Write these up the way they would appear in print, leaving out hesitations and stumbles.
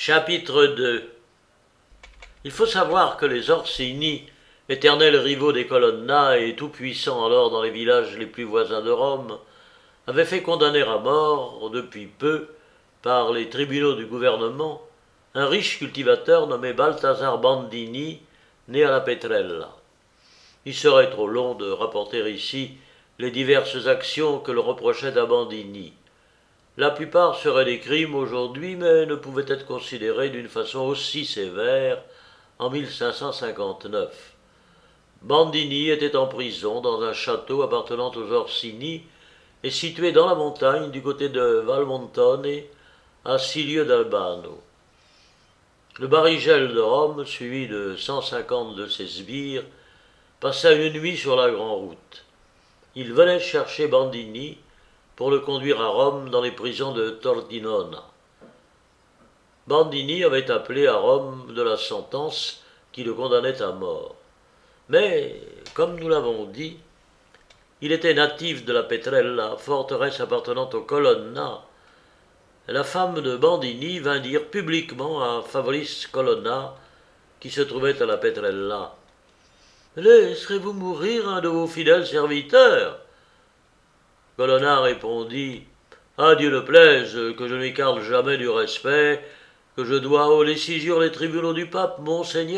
Chapitre 2. Il faut savoir que les Orsini, éternels rivaux des Colonna et tout-puissants alors dans les villages les plus voisins de Rome, avaient fait condamner à mort, depuis peu, par les tribunaux du gouvernement, un riche cultivateur nommé Balthazar Bandini, né à la Petrella. Il serait trop long de rapporter ici les diverses actions que l'on reprochait à Bandini. La plupart seraient des crimes aujourd'hui, mais ne pouvaient être considérés d'une façon aussi sévère en 1559. Bandini était en prison dans un château appartenant aux Orsini et situé dans la montagne du côté de Valmontone, à 6 lieues d'Albano. Le barigel de Rome, suivi de 150 de ses sbires, passa une nuit sur la grande route. Il venait chercher Bandini pour le conduire à Rome dans les prisons de Tordinona. Bandini avait appelé à Rome de la sentence qui le condamnait à mort. Mais, comme nous l'avons dit, il était natif de la Petrella, forteresse appartenant aux Colonna. La femme de Bandini vint dire publiquement à Fabris Colonna, qui se trouvait à la Petrella: « Laisserez-vous mourir un de vos fidèles serviteurs ?» Colonna répondit: « À Dieu ne plaise que je n'écarte jamais du respect que je dois aux décisions des tribunaux du pape, monseigneur. »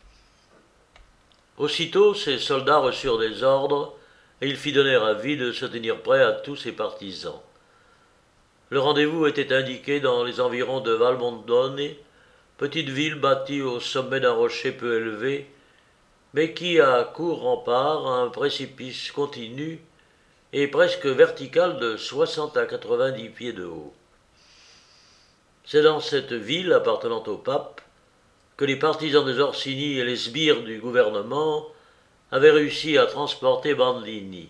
Aussitôt, ses soldats reçurent des ordres, et il fit donner avis de se tenir prêt à tous ses partisans. Le rendez-vous était indiqué dans les environs de Valmontone, petite ville bâtie au sommet d'un rocher peu élevé, mais qui a court rempart à un précipice continu et presque vertical de 60 à 90 pieds de haut. C'est dans cette ville appartenant au pape que les partisans des Orsini et les sbires du gouvernement avaient réussi à transporter Bandini.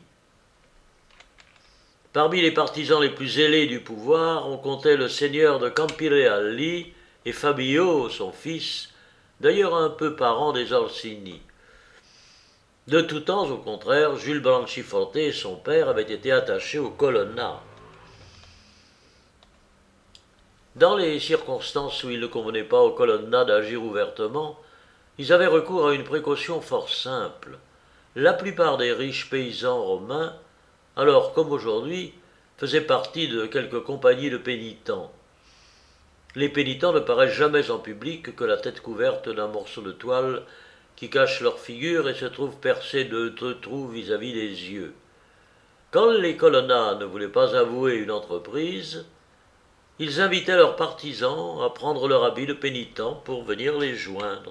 Parmi les partisans les plus zélés du pouvoir, on comptait le seigneur de Campireali et Fabio, son fils, d'ailleurs un peu parent des Orsini. De tout temps, au contraire, Jules Branciforte et son père avaient été attachés aux Colonna. Dans les circonstances où il ne convenait pas aux Colonna d'agir ouvertement, ils avaient recours à une précaution fort simple. La plupart des riches paysans romains, alors comme aujourd'hui, faisaient partie de quelques compagnies de pénitents. Les pénitents ne paraissent jamais en public que la tête couverte d'un morceau de toile qui cache leur figure et se trouve percée de deux trous vis-à-vis des yeux. Quand les Colonna ne voulaient pas avouer une entreprise, ils invitaient leurs partisans à prendre leur habit de pénitents pour venir les joindre.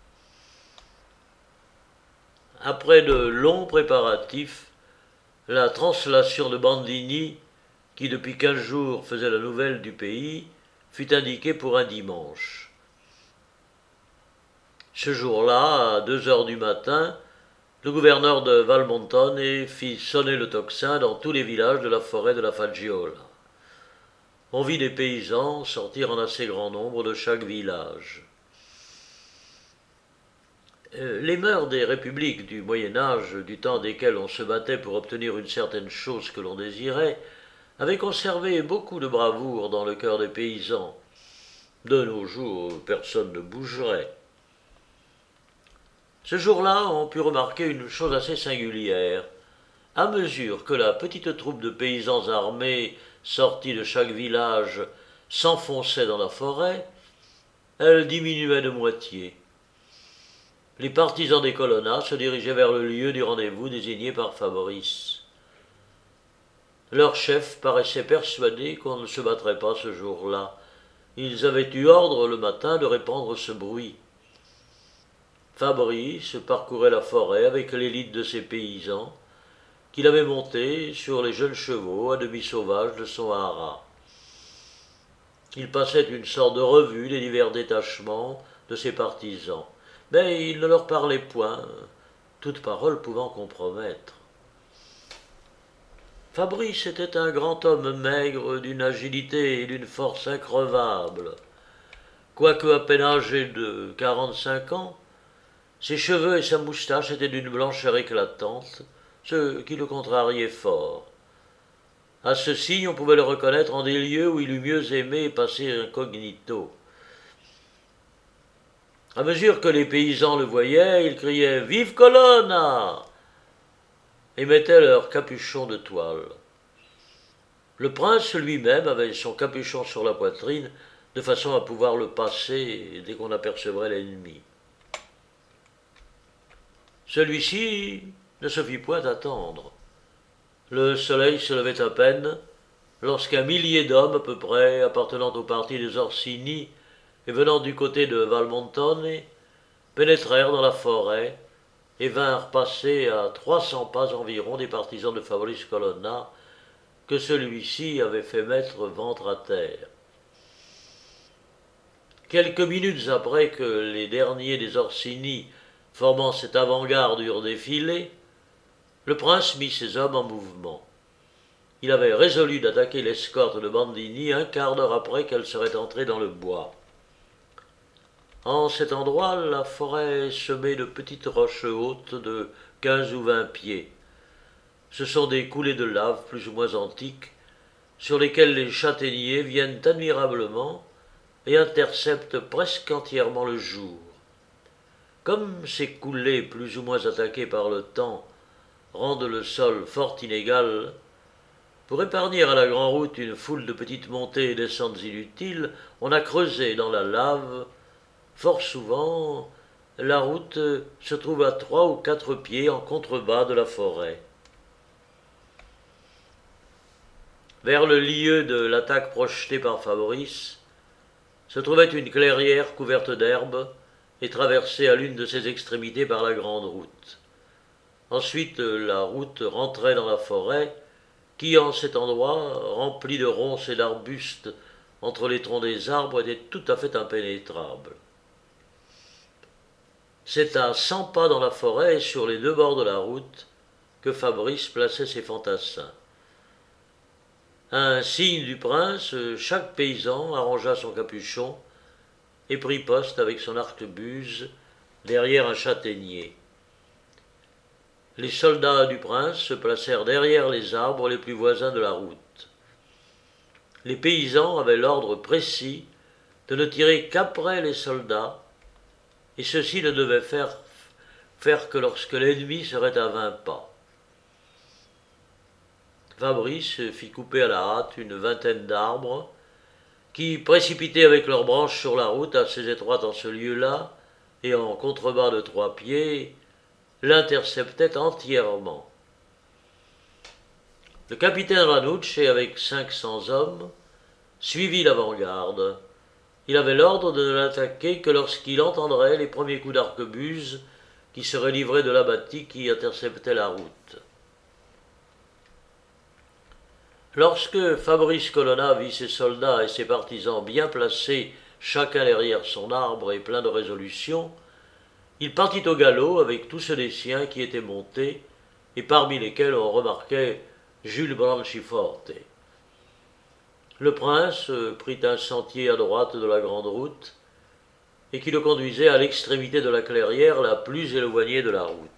Après de longs préparatifs, la translation de Bandini, qui depuis 15 jours faisait la nouvelle du pays, fut indiquée pour un dimanche. Ce jour-là, à 2 heures du matin, le gouverneur de Valmontone fit sonner le tocsin dans tous les villages de la forêt de la Faggiola. On vit des paysans sortir en assez grand nombre de chaque village. Les mœurs des républiques du Moyen-Âge, du temps desquelles on se battait pour obtenir une certaine chose que l'on désirait, avaient conservé beaucoup de bravoure dans le cœur des paysans. De nos jours, personne ne bougerait. Ce jour-là, on put remarquer une chose assez singulière. À mesure que la petite troupe de paysans armés sortis de chaque village s'enfonçait dans la forêt, elle diminuait de moitié. Les partisans des Colonna se dirigeaient vers le lieu du rendez-vous désigné par Fabrice. Leur chef paraissait persuadé qu'on ne se battrait pas ce jour-là. Ils avaient eu ordre le matin de répandre ce bruit. Fabrice parcourait la forêt avec l'élite de ses paysans, qu'il avait montés sur les jeunes chevaux à demi sauvages de son haras. Il passait une sorte de revue des divers détachements de ses partisans, mais il ne leur parlait point, toute parole pouvant compromettre. Fabrice était un grand homme maigre, d'une agilité et d'une force increvables. Quoique à peine âgé de 45 ans, ses cheveux et sa moustache étaient d'une blancheur éclatante, ce qui le contrariait fort. À ce signe, on pouvait le reconnaître en des lieux où il eût mieux aimé passer incognito. À mesure que les paysans le voyaient, ils criaient « Vive Colonna !» et mettaient leur capuchon de toile. Le prince lui-même avait son capuchon sur la poitrine, de façon à pouvoir le passer dès qu'on apercevrait l'ennemi. Celui-ci ne se fit point attendre. Le soleil se levait à peine, lorsqu'un millier d'hommes à peu près, appartenant au parti des Orsini et venant du côté de Valmontone, pénétrèrent dans la forêt et vinrent passer à 300 pas environ des partisans de Fabrice Colonna, que celui-ci avait fait mettre ventre à terre. Quelques minutes après que les derniers des Orsini formant cette avant-garde eurent défilé, le prince mit ses hommes en mouvement. Il avait résolu d'attaquer l'escorte de Bandini un quart d'heure après qu'elle serait entrée dans le bois. En cet endroit, la forêt est semée de petites roches hautes de 15 ou 20 pieds. Ce sont des coulées de lave plus ou moins antiques, sur lesquelles les châtaigniers viennent admirablement et interceptent presque entièrement le jour. Comme ces coulées plus ou moins attaquées par le temps rendent le sol fort inégal, pour épargner à la Grand-Route une foule de petites montées et descentes inutiles, on a creusé dans la lave. Fort souvent, la route se trouve à 3 ou 4 pieds en contrebas de la forêt. Vers le lieu de l'attaque projetée par Fabrice, se trouvait une clairière couverte d'herbe et traversée à l'une de ses extrémités par la grande route. Ensuite, la route rentrait dans la forêt, qui, en cet endroit, remplie de ronces et d'arbustes entre les troncs des arbres, était tout à fait impénétrable. C'est à 100 pas dans la forêt et sur les deux bords de la route que Fabrice plaçait ses fantassins. À un signe du prince, chaque paysan arrangea son capuchon et prit poste avec son arquebuse derrière un châtaignier. Les soldats du prince se placèrent derrière les arbres les plus voisins de la route. Les paysans avaient l'ordre précis de ne tirer qu'après les soldats, et ceux-ci ne devaient faire que lorsque l'ennemi serait à 20 pas. Fabrice fit couper à la hâte une vingtaine d'arbres, qui, précipités avec leurs branches sur la route assez étroite en ce lieu-là, et en contrebas de 3 pieds, l'interceptaient entièrement. Le capitaine Ranucci, avec 500 hommes, suivit l'avant-garde. Il avait l'ordre de ne l'attaquer que lorsqu'il entendrait les premiers coups d'arquebuse qui seraient livrés de l'abattis qui interceptait la route. Lorsque Fabrice Colonna vit ses soldats et ses partisans bien placés, chacun derrière son arbre et plein de résolution, il partit au galop avec tous ceux des siens qui étaient montés, et parmi lesquels on remarquait Jules Branciforte. Le prince prit un sentier à droite de la grande route, et qui le conduisait à l'extrémité de la clairière la plus éloignée de la route.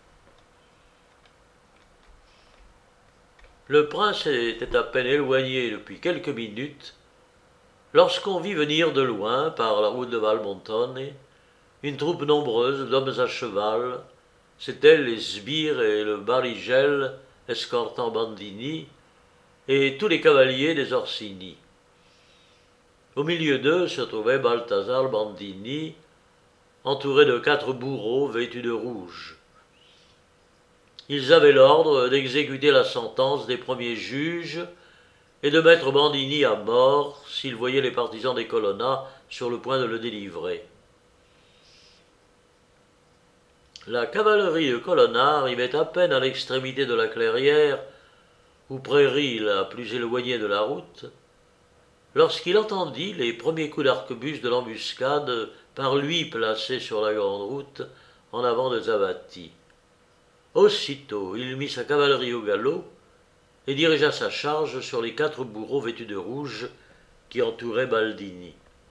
Le prince était à peine éloigné depuis quelques minutes, lorsqu'on vit venir de loin, par la route de Valmontone, une troupe nombreuse d'hommes à cheval. C'étaient les sbires et le barigel escortant Bandini, et tous les cavaliers des Orsini. Au milieu d'eux se trouvait Balthazar Bandini, entouré de 4 bourreaux vêtus de rouge. Ils avaient l'ordre d'exécuter la sentence des premiers juges et de mettre Bandini à mort s'ils voyaient les partisans des Colonna sur le point de le délivrer. La cavalerie de Colonna arrivait à peine à l'extrémité de la clairière, ou prairie la plus éloignée de la route, lorsqu'il entendit les premiers coups d'arquebuse de l'embuscade par lui placé sur la grande route en avant de Zavati. Aussitôt, il mit sa cavalerie au galop et dirigea sa charge sur les 4 bourreaux vêtus de rouge qui entouraient Bandini.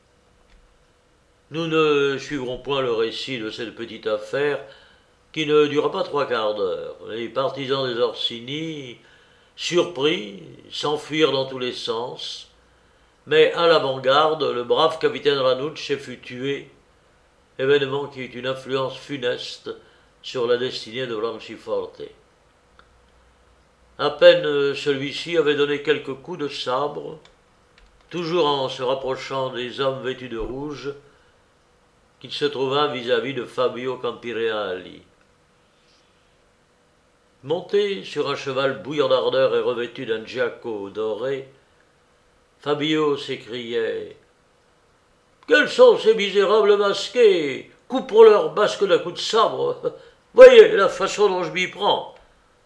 Nous ne suivrons point le récit de cette petite affaire qui ne dura pas 3 quarts d'heure. Les partisans des Orsini, surpris, s'enfuirent dans tous les sens, mais à l'avant-garde, le brave capitaine Ranucci fut tué événement qui eut une influence funeste sur la destinée de Blanciforte. À peine celui-ci avait donné quelques coups de sabre, toujours en se rapprochant des hommes vêtus de rouge, qu'il se trouva vis-à-vis de Fabio Campireali. Monté sur un cheval bouillant d'ardeur et revêtu d'un giaco doré, Fabio s'écriait « Quels sont ces misérables masqués? Coupons leur basque d'un coup de sabre. Voyez la façon dont je m'y prends. »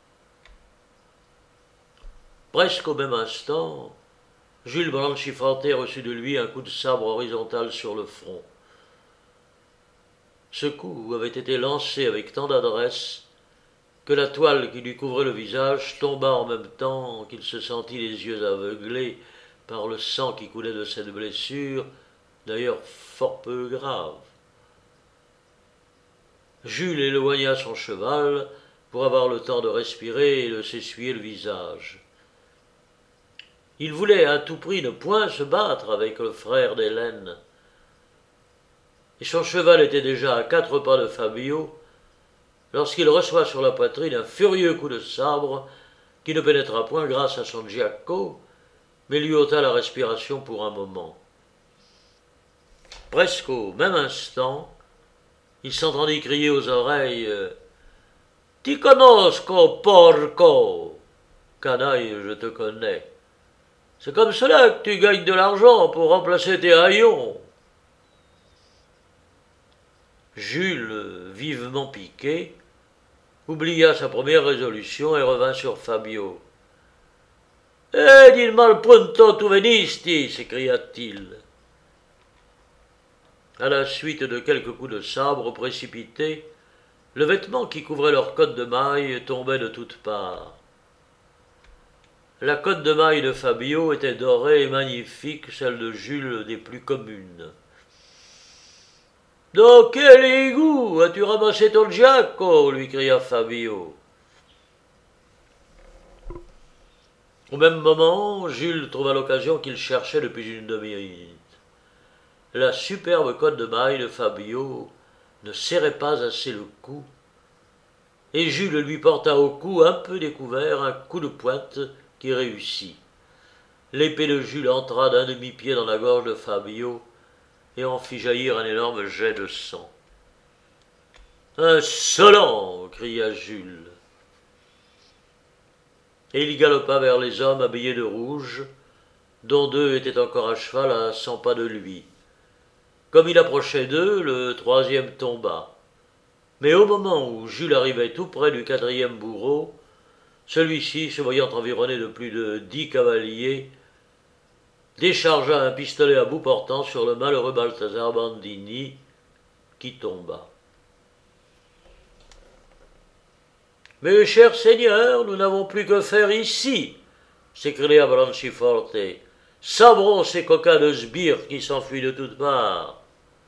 Presque au même instant, Jules Branciforte reçut de lui un coup de sabre horizontal sur le front. Ce coup avait été lancé avec tant d'adresse que la toile qui lui couvrait le visage tomba en même temps qu'il se sentit les yeux aveuglés par le sang qui coulait de cette blessure, d'ailleurs fort peu grave. Jules éloigna son cheval pour avoir le temps de respirer et de s'essuyer le visage. Il voulait à tout prix ne point se battre avec le frère d'Hélène. Et son cheval était déjà à 4 pas de Fabio, lorsqu'il reçoit sur la poitrine un furieux coup de sabre qui ne pénétra point grâce à son giaco, mais lui ôta la respiration pour un moment. Presque au même instant, il s'entendit crier aux oreilles « Ti conosco, porco !»« Canaille, je te connais. C'est comme cela que tu gagnes de l'argent pour remplacer tes haillons. » Jules, vivement piqué, oublia sa première résolution et revint sur Fabio. « Ed il mal punto tu venisti » s'écria-t-il. À la suite de quelques coups de sabre précipités, le vêtement qui couvrait leur cotte de maille tombait de toutes parts. La cotte de maille de Fabio était dorée et magnifique, celle de Jules des plus communes. « Dans quel égout as-tu ramassé ton giaco » lui cria Fabio. Au même moment, Jules trouva l'occasion qu'il cherchait depuis une demi-minute. La superbe cotte de maille de Fabio ne serrait pas assez le cou, et Jules lui porta au cou un peu découvert un coup de pointe qui réussit. L'épée de Jules entra d'un demi-pied dans la gorge de Fabio et en fit jaillir un énorme jet de sang. « Insolent » cria Jules. Et il galopa vers les hommes habillés de rouge, dont 2 étaient encore à cheval à 100 pas de lui. Comme il approchait d'eux, le 3e tomba. Mais au moment où Jules arrivait tout près du 4e bourreau, celui-ci, se voyant environné de plus de 10 cavaliers, déchargea un pistolet à bout portant sur le malheureux Balthazar Bandini, qui tomba. « Mes chers seigneurs, nous n'avons plus que faire ici » s'écria Branciforte. « Sabrons ces coquins de sbires qui s'enfuient de toutes parts. »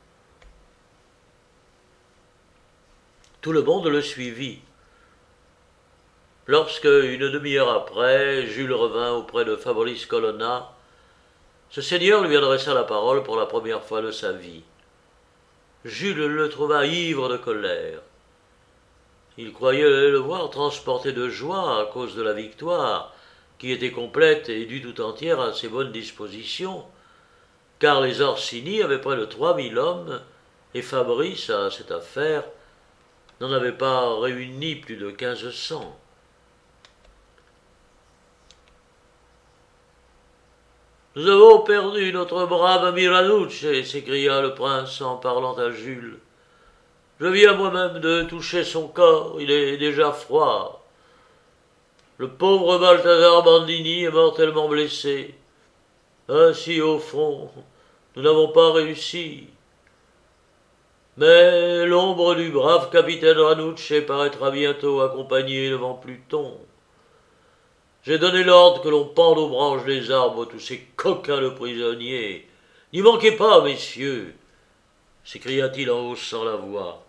Tout le monde le suivit. Lorsque, une demi-heure après, Jules revint auprès de Fabrice Colonna, ce seigneur lui adressa la parole pour la première fois de sa vie. Jules le trouva ivre de colère. Il croyait le voir transporté de joie à cause de la victoire, qui était complète et due tout entière à ses bonnes dispositions, car les Orsini avaient près de 3000 hommes, et Fabrice, à cette affaire, n'en avait pas réuni plus de 1500. « Nous avons perdu notre brave ami Ranucci » s'écria le prince en parlant à Jules. « Je viens moi-même de toucher son corps, il est déjà froid. Le pauvre Balthazar Bandini est mortellement blessé. Ainsi, au fond, nous n'avons pas réussi. Mais l'ombre du brave capitaine Ranucci paraîtra bientôt accompagné devant Pluton. J'ai donné l'ordre que l'on pende aux branches des arbres tous ces coquins de prisonniers. N'y manquez pas, messieurs » s'écria-t-il en haussant la voix.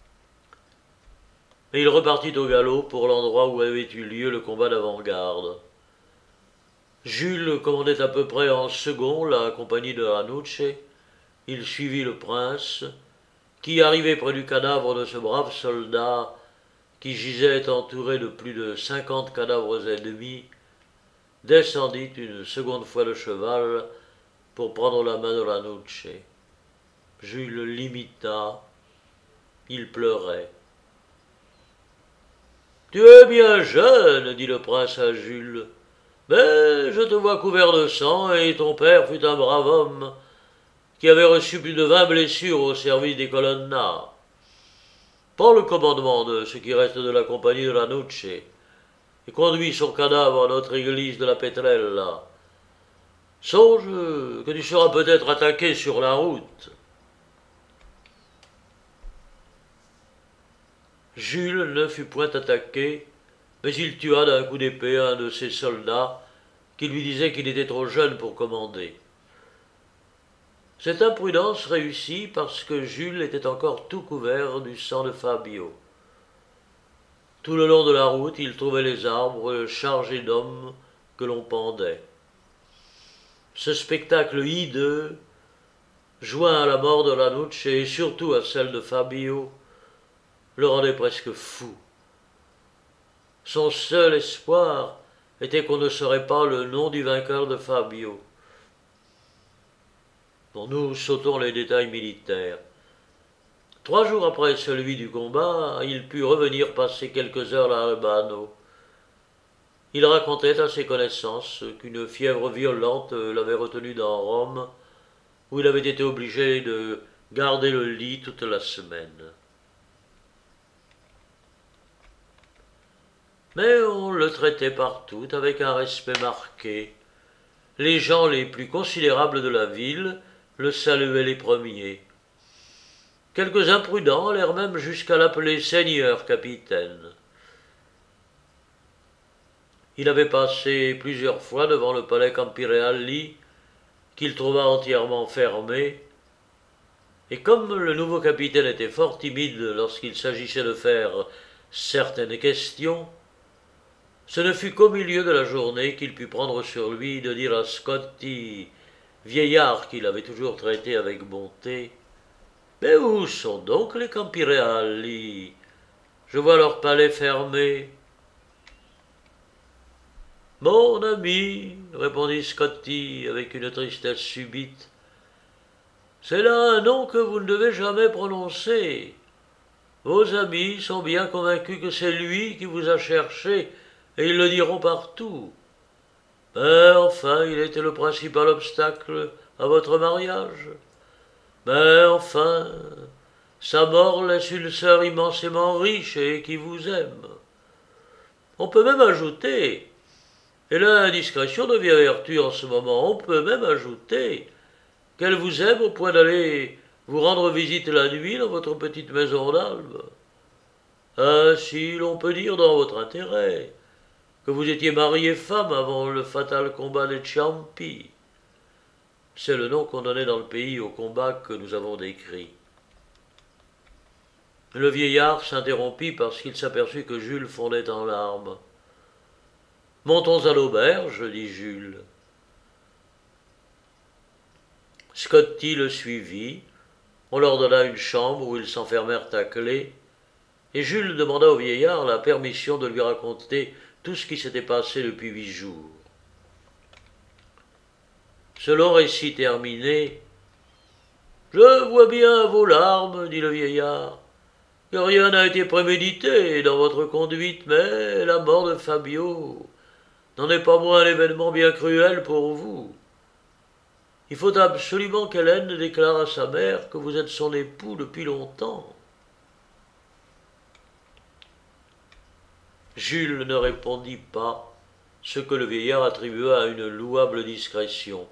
Et il repartit au galop pour l'endroit où avait eu lieu le combat d'avant-garde. Jules commandait à peu près en second la compagnie de Ranucci. Il suivit le prince, qui, arrivé près du cadavre de ce brave soldat, qui gisait entouré de plus de 50 cadavres ennemis, descendit une seconde fois de cheval pour prendre la main de Ranucci. Jules l'imita, il pleurait. « Tu es bien jeune, dit le prince à Jules, mais je te vois couvert de sang, et ton père fut un brave homme qui avait reçu plus de 20 blessures au service des colonnas. Prends le commandement de ce qui reste de la compagnie de Ranucci, et conduis son cadavre à notre église de la Petrella. Songe que tu seras peut-être attaqué sur la route. » Jules ne fut point attaqué, mais il tua d'un coup d'épée un de ses soldats qui lui disait qu'il était trop jeune pour commander. Cette imprudence réussit parce que Jules était encore tout couvert du sang de Fabio. Tout le long de la route, il trouvait les arbres chargés d'hommes que l'on pendait. Ce spectacle hideux, joint à la mort de Ranucci et surtout à celle de Fabio, le rendait presque fou. Son seul espoir était qu'on ne saurait pas le nom du vainqueur de Fabio. Bon, nous sautons les détails militaires. 3 jours après celui du combat, il put revenir passer quelques heures à Albano. Il racontait à ses connaissances qu'une fièvre violente l'avait retenu dans Rome, où il avait été obligé de garder le lit toute la semaine. Mais on le traitait partout avec un respect marqué. Les gens les plus considérables de la ville le saluaient les premiers. Quelques imprudents allèrent même jusqu'à l'appeler Seigneur capitaine. Il avait passé plusieurs fois devant le palais Campireali, qu'il trouva entièrement fermé, et comme le nouveau capitaine était fort timide lorsqu'il s'agissait de faire certaines questions, ce ne fut qu'au milieu de la journée qu'il put prendre sur lui de dire à Scotti, vieillard qu'il avait toujours traité avec bonté, « Mais où sont donc les Campireali? Je vois leur palais fermé. » « Mon ami, répondit Scotti avec une tristesse subite, c'est là un nom que vous ne devez jamais prononcer. Vos amis sont bien convaincus que c'est lui qui vous a cherché, et ils le diront partout. Mais enfin, il était le principal obstacle à votre mariage. Mais enfin, sa mort laisse une sœur immensément riche et qui vous aime. On peut même ajouter, et l'indiscrétion devient vertu en ce moment, on peut même ajouter qu'elle vous aime au point d'aller vous rendre visite la nuit dans votre petite maison d'Albe. Ainsi, l'on peut dire dans votre intérêt que vous étiez mari et femme avant le fatal combat des Ciampi. C'est le nom qu'on donnait dans le pays au combat que nous avons décrit. » Le vieillard s'interrompit parce qu'il s'aperçut que Jules fondait en larmes. « Montons à l'auberge, dit Jules. Scotti le suivit, on leur donna une chambre où ils s'enfermèrent à clé, et Jules demanda au vieillard la permission de lui raconter tout ce qui s'était passé depuis 8 jours. Ce long récit terminé, « Je vois bien vos larmes, dit le vieillard, que rien n'a été prémédité dans votre conduite, mais la mort de Fabio n'en est pas moins un événement bien cruel pour vous. Il faut absolument qu'Hélène déclare à sa mère que vous êtes son époux depuis longtemps. » Jules ne répondit pas, ce que le vieillard attribua à une louable discrétion.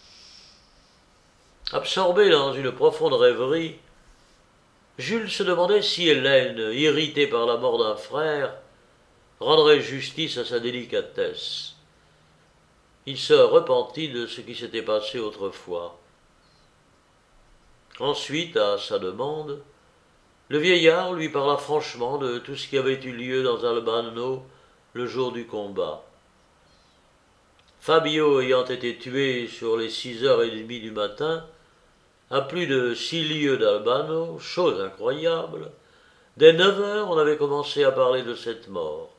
Absorbé dans une profonde rêverie, Jules se demandait si Hélène, irritée par la mort d'un frère, rendrait justice à sa délicatesse. Il se repentit de ce qui s'était passé autrefois. Ensuite, à sa demande, le vieillard lui parla franchement de tout ce qui avait eu lieu dans Albano le jour du combat. Fabio ayant été tué sur les 6h30 du matin, à plus de 6 lieues d'Albano, chose incroyable. Dès 9 heures, on avait commencé à parler de cette mort.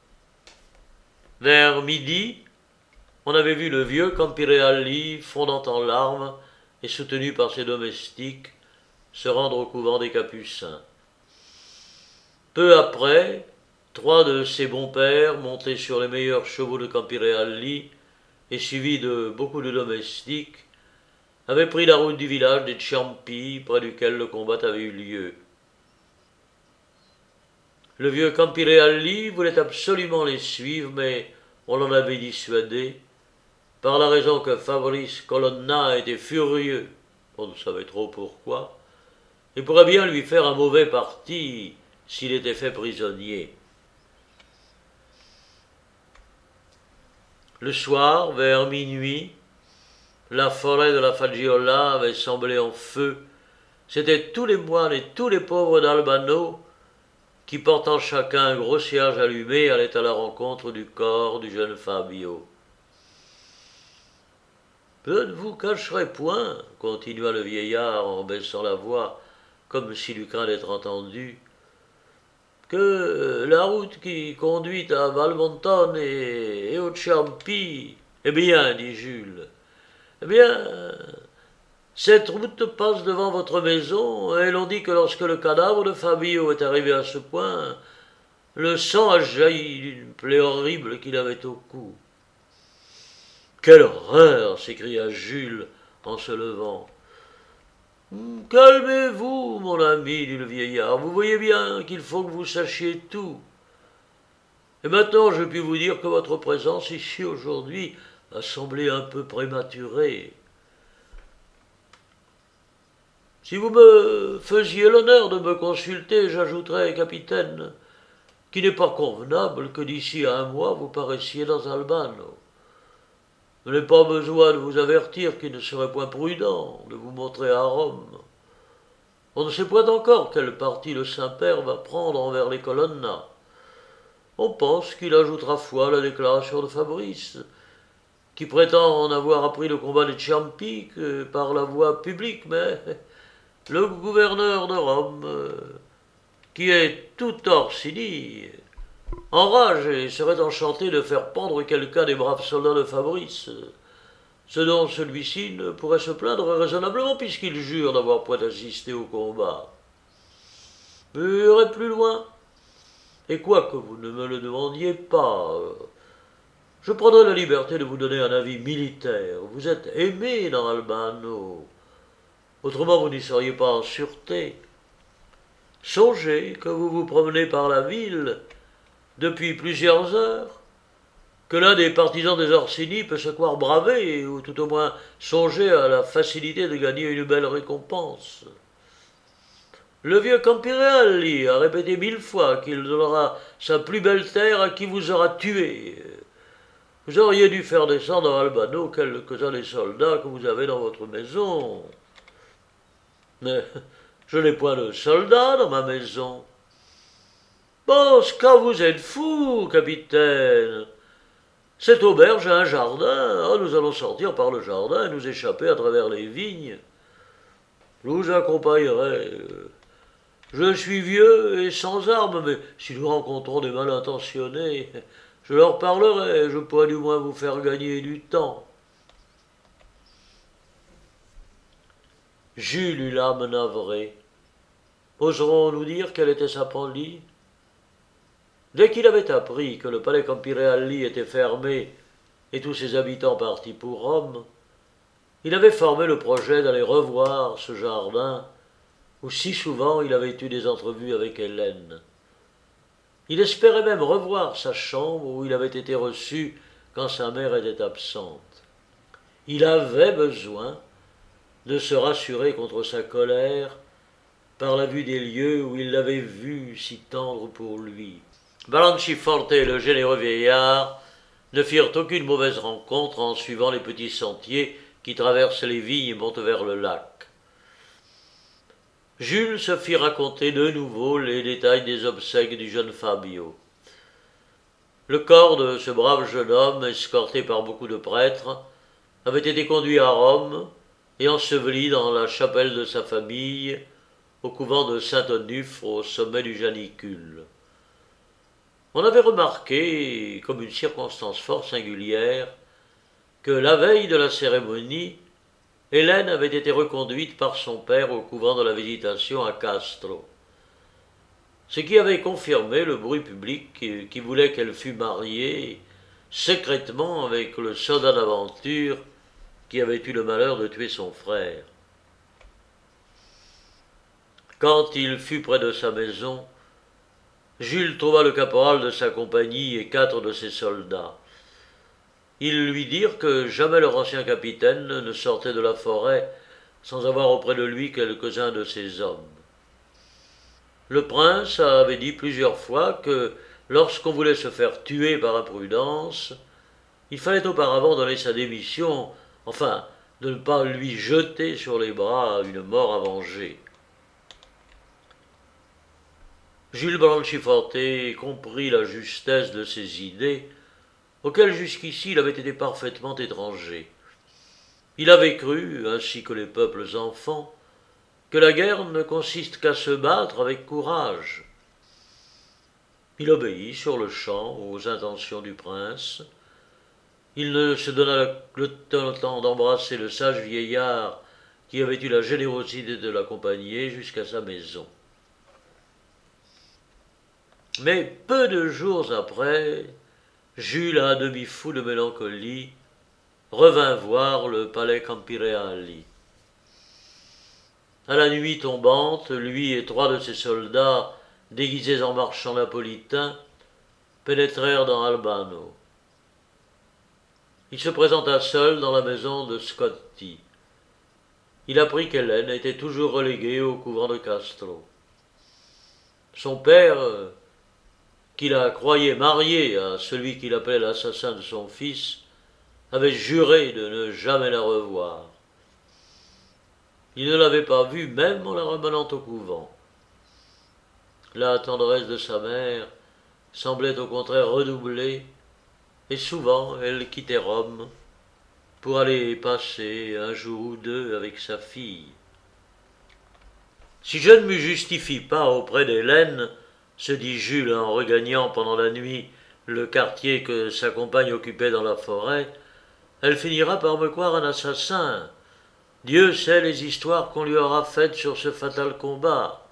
Vers midi, on avait vu le vieux Campireali, fondant en larmes et soutenu par ses domestiques, se rendre au couvent des Capucins. Peu après, 3 de ses bons pères, montés sur les meilleurs chevaux de Campireali et suivis de beaucoup de domestiques, avaient pris la route du village des Ciampi, près duquel le combat avait eu lieu. Le vieux Campireali voulait absolument les suivre, mais on l'en avait dissuadé, par la raison que Fabrice Colonna était furieux, on ne savait trop pourquoi, et pourrait bien lui faire un mauvais parti s'il était fait prisonnier. Le soir, vers minuit, la forêt de la Fagiola avait semblé en feu. C'étaient tous les moines et tous les pauvres d'Albano qui, portant chacun un gros cierge allumé, allaient à la rencontre du corps du jeune Fabio. « Je ne vous cacherai point, continua le vieillard en baissant la voix, comme s'il eût craint d'être entendu, que la route qui conduit à Valmontone et au Ciampi, eh bien, dit Jules, eh bien, cette route passe devant votre maison, et l'on dit que lorsque le cadavre de Fabio est arrivé à ce point, le sang a jailli d'une plaie horrible qu'il avait au cou. Quelle horreur s'écria Jules en se levant. Calmez-vous, mon ami, dit le vieillard, vous voyez bien qu'il faut que vous sachiez tout. Et maintenant je puis vous dire que votre présence ici aujourd'hui a semblé un peu prématurée. Si vous me faisiez l'honneur de me consulter, j'ajouterais, capitaine, qu'il n'est pas convenable que d'ici à un mois vous paraissiez dans Albano. Je n'ai pas besoin de vous avertir qu'il ne serait point prudent de vous montrer à Rome. On ne sait point encore quel parti le Saint-Père va prendre envers les Colonna. On pense qu'il ajoutera foi à la déclaration de Fabrice, qui prétend en avoir appris le combat des Ciampi par la voie publique, mais le gouverneur de Rome, qui est tout Orsini, enrage et serait enchanté de faire pendre quelqu'un des braves soldats de Fabrice, ce dont celui-ci ne pourrait se plaindre raisonnablement puisqu'il jure d'avoir point assisté au combat. Mais j'irai plus loin, et quoique vous ne me le demandiez pas, je prendrai la liberté de vous donner un avis militaire. Vous êtes aimé dans Albano, autrement vous n'y seriez pas en sûreté. Songez que vous vous promenez par la ville depuis plusieurs heures, que l'un des partisans des Orsini peut se croire bravé, ou tout au moins songer à la facilité de gagner une belle récompense. Le vieux Campireali a répété 1000 fois qu'il donnera sa plus belle terre à qui vous aura tué. Vous auriez dû faire descendre à Albano quelques-uns des soldats que vous avez dans votre maison. Mais je n'ai point de soldats dans ma maison. Bon, quand vous êtes fou, capitaine. Cette auberge a un jardin. Ah, nous allons sortir par le jardin et nous échapper à travers les vignes. Je vous accompagnerai. Je suis vieux et sans armes, mais si nous rencontrons des mal intentionnés, je leur parlerai, je pourrai du moins vous faire gagner du temps. Jules eut l'âme navrée. Oserons-nous dire quelle était sa pandie? Dès qu'il avait appris que le palais Campireali était fermé et tous ses habitants partis pour Rome, il avait formé le projet d'aller revoir ce jardin où si souvent il avait eu des entrevues avec Hélène. Il espérait même revoir sa chambre où il avait été reçu quand sa mère était absente. Il avait besoin de se rassurer contre sa colère par la vue des lieux où il l'avait vue si tendre pour lui. Balanchiforte et le généreux vieillard ne firent aucune mauvaise rencontre en suivant les petits sentiers qui traversent les vignes et montent vers le lac. Jules se fit raconter de nouveau les détails des obsèques du jeune Fabio. Le corps de ce brave jeune homme, escorté par beaucoup de prêtres, avait été conduit à Rome et enseveli dans la chapelle de sa famille, au couvent de Saint-Onufre, au sommet du Janicule. On avait remarqué, comme une circonstance fort singulière, que la veille de la cérémonie, Hélène avait été reconduite par son père au couvent de la Visitation à Castro, ce qui avait confirmé le bruit public qui voulait qu'elle fût mariée secrètement avec le soldat d'aventure qui avait eu le malheur de tuer son frère. Quand il fut près de sa maison, Jules trouva le caporal de sa compagnie et 4 de ses soldats. Ils lui dirent que jamais leur ancien capitaine ne sortait de la forêt sans avoir auprès de lui quelques-uns de ses hommes. Le prince avait dit plusieurs fois que lorsqu'on voulait se faire tuer par imprudence, il fallait auparavant donner sa démission, enfin, de ne pas lui jeter sur les bras une mort à venger. Jules Branciforte comprit la justesse de ses idées, auxquelles jusqu'ici il avait été parfaitement étranger. Il avait cru, ainsi que les peuples enfants, que la guerre ne consiste qu'à se battre avec courage. Il obéit sur le champ aux intentions du prince. Il ne se donna le temps d'embrasser le sage vieillard qui avait eu la générosité de l'accompagner jusqu'à sa maison. Mais peu de jours après, Jules, à demi fou de mélancolie, revint voir le palais Campireali. À la nuit tombante, lui et 3 de ses soldats, déguisés en marchands napolitains, pénétrèrent dans Albano. Il se présenta seul dans la maison de Scotti. Il apprit qu'Hélène était toujours reléguée au couvent de Castro. Son père, qui la croyait mariée à celui qu'il appelait l'assassin de son fils, avait juré de ne jamais la revoir. Il ne l'avait pas vue même en la ramenant au couvent. La tendresse de sa mère semblait au contraire redoubler, et souvent elle quittait Rome pour aller passer un jour ou 2 avec sa fille. Si je ne me justifie pas auprès d'Hélène, se dit Jules en regagnant pendant la nuit le quartier que sa compagne occupait dans la forêt, elle finira par me croire un assassin. Dieu sait les histoires qu'on lui aura faites sur ce fatal combat.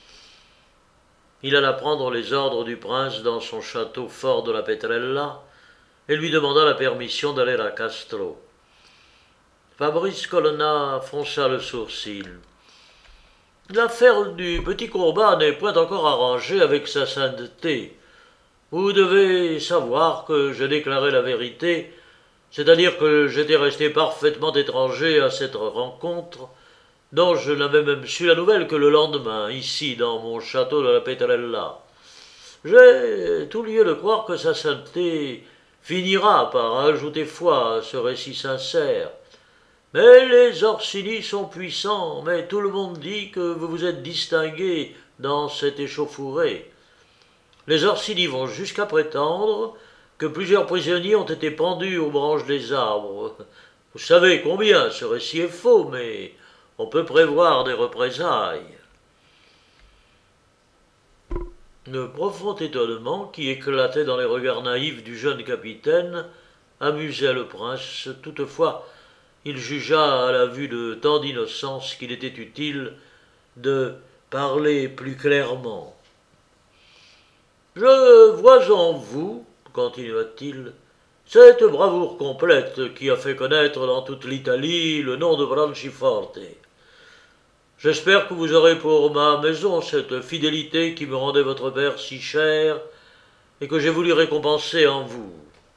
Il alla prendre les ordres du prince dans son château fort de la Petrella et lui demanda la permission d'aller à Castro. Fabrice Colonna fronça le sourcil. L'affaire du petit combat n'est point encore arrangée avec sa sainteté. Vous devez savoir que j'ai déclaré la vérité, c'est-à-dire que j'étais resté parfaitement étranger à cette rencontre, dont je n'avais même su la nouvelle que le lendemain, ici, dans mon château de la Petrella. J'ai tout lieu de croire que sa sainteté finira par ajouter foi à ce récit sincère. Mais les Orsini sont puissants, mais tout le monde dit que vous vous êtes distingué dans cette échauffourée. Les Orsini vont jusqu'à prétendre que plusieurs prisonniers ont été pendus aux branches des arbres. Vous savez combien ce récit est faux, mais on peut prévoir des représailles. Le profond étonnement qui éclatait dans les regards naïfs du jeune capitaine amusait le prince. Toutefois, il jugea à la vue de tant d'innocence qu'il était utile de parler plus clairement. « Je vois en vous, continua-t-il, cette bravoure complète qui a fait connaître dans toute l'Italie le nom de Branciforte. J'espère que vous aurez pour ma maison cette fidélité qui me rendait votre père si cher et que j'ai voulu récompenser en vous.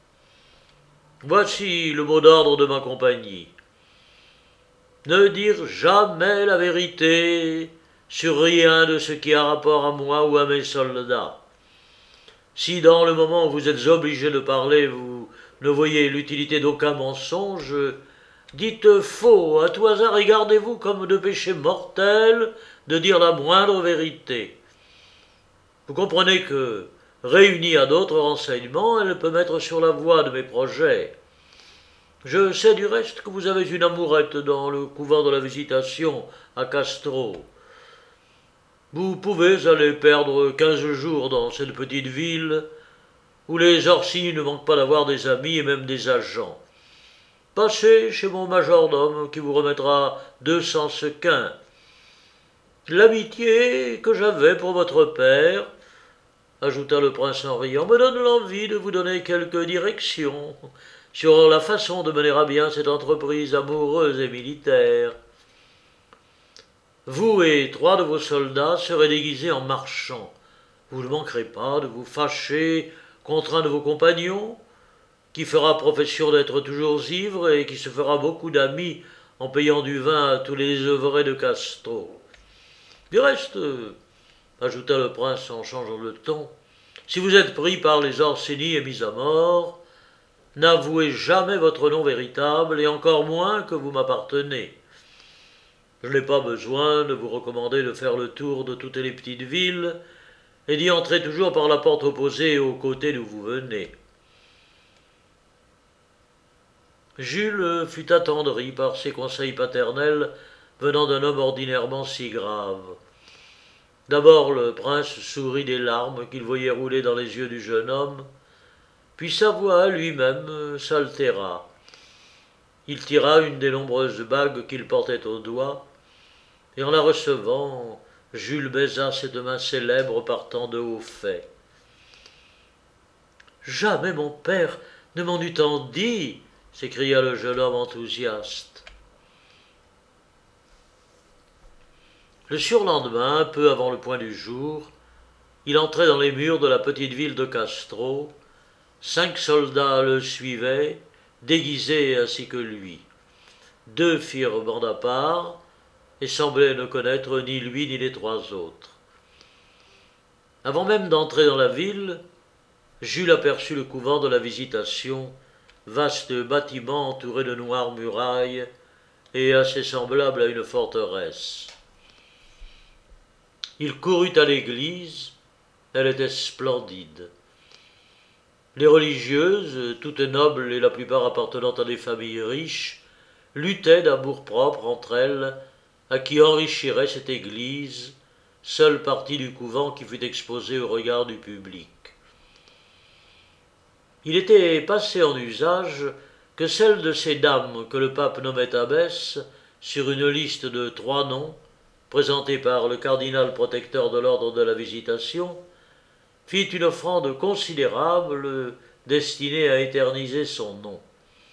Voici le mot d'ordre de ma compagnie. Ne dire jamais la vérité sur rien de ce qui a rapport à moi ou à mes soldats. Si dans le moment où vous êtes obligé de parler, vous ne voyez l'utilité d'aucun mensonge, dites faux à tout hasard et gardez-vous comme de péché mortel de dire la moindre vérité. Vous comprenez que, réunie à d'autres renseignements, elle peut mettre sur la voie de mes projets. Je sais du reste que vous avez une amourette dans le couvent de la Visitation à Castro. Vous pouvez aller perdre 15 jours dans cette petite ville où les Orsini ne manquent pas d'avoir des amis et même des agents. Passez chez mon majordome qui vous remettra 200 sequins. L'amitié que j'avais pour votre père, ajouta le prince en riant, me donne l'envie de vous donner quelques directions sur la façon de mener à bien cette entreprise amoureuse et militaire. Vous et 3 de vos soldats serez déguisés en marchands. Vous ne manquerez pas de vous fâcher contre un de vos compagnons, qui fera profession d'être toujours ivre et qui se fera beaucoup d'amis en payant du vin à tous les œuvrés de Castro. Du reste, ajouta le prince en changeant de ton, si vous êtes pris par les Orsini et mis à mort, n'avouez jamais votre nom véritable et encore moins que vous m'appartenez. Je n'ai pas besoin de vous recommander de faire le tour de toutes les petites villes et d'y entrer toujours par la porte opposée au côté d'où vous venez. Jules fut attendri par ces conseils paternels venant d'un homme ordinairement si grave. D'abord le prince sourit des larmes qu'il voyait rouler dans les yeux du jeune homme, puis sa voix lui-même s'altéra. Il tira une des nombreuses bagues qu'il portait au doigt, et en la recevant, Jules baisa cette main célèbre par tant de hauts faits. « Jamais mon père ne m'en eût tant dit !» s'écria le jeune homme enthousiaste. Le surlendemain, peu avant le point du jour, il entrait dans les murs de la petite ville de Castro. 5 soldats le suivaient, déguisés ainsi que lui. 2 firent bande à part et semblaient ne connaître ni lui ni les 3 autres. Avant même d'entrer dans la ville, Jules aperçut le couvent de la Visitation, vaste bâtiment entouré de noires murailles et assez semblable à une forteresse. Il courut à l'église, elle était splendide. Les religieuses, toutes nobles et la plupart appartenant à des familles riches, luttaient d'amour-propre entre elles, à qui enrichirait cette église, seule partie du couvent qui fut exposée au regard du public. Il était passé en usage que celle de ces dames que le pape nommait abbesses, sur une liste de 3 noms, présentée par le cardinal protecteur de l'ordre de la Visitation, fit une offrande considérable destinée à éterniser son nom.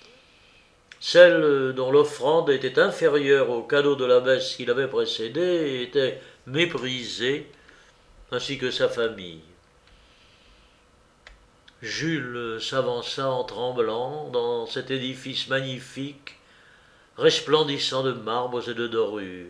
Celle dont l'offrande était inférieure au cadeau de l'abbesse qui l'avait précédée était méprisée, ainsi que sa famille. Jules s'avança en tremblant dans cet édifice magnifique, resplendissant de marbres et de dorures.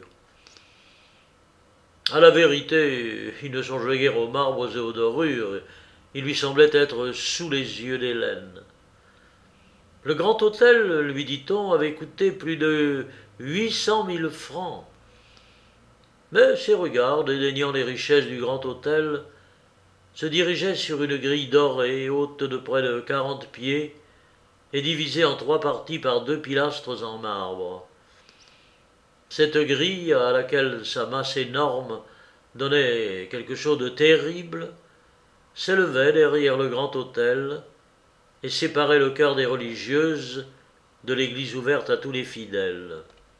À la vérité, il ne songeait guère aux marbres et aux dorures, il lui semblait être sous les yeux d'Hélène. Le grand hôtel, lui dit-on, avait coûté plus de 800 000 francs. Mais ses regards, dédaignant les richesses du grand hôtel, se dirigeaient sur une grille dorée, haute de près de 40 pieds, et divisée en 3 parties par 2 pilastres en marbre. Cette grille, à laquelle sa masse énorme donnait quelque chose de terrible, s'élevait derrière le grand autel et séparait le cœur des religieuses de l'église ouverte à tous les fidèles.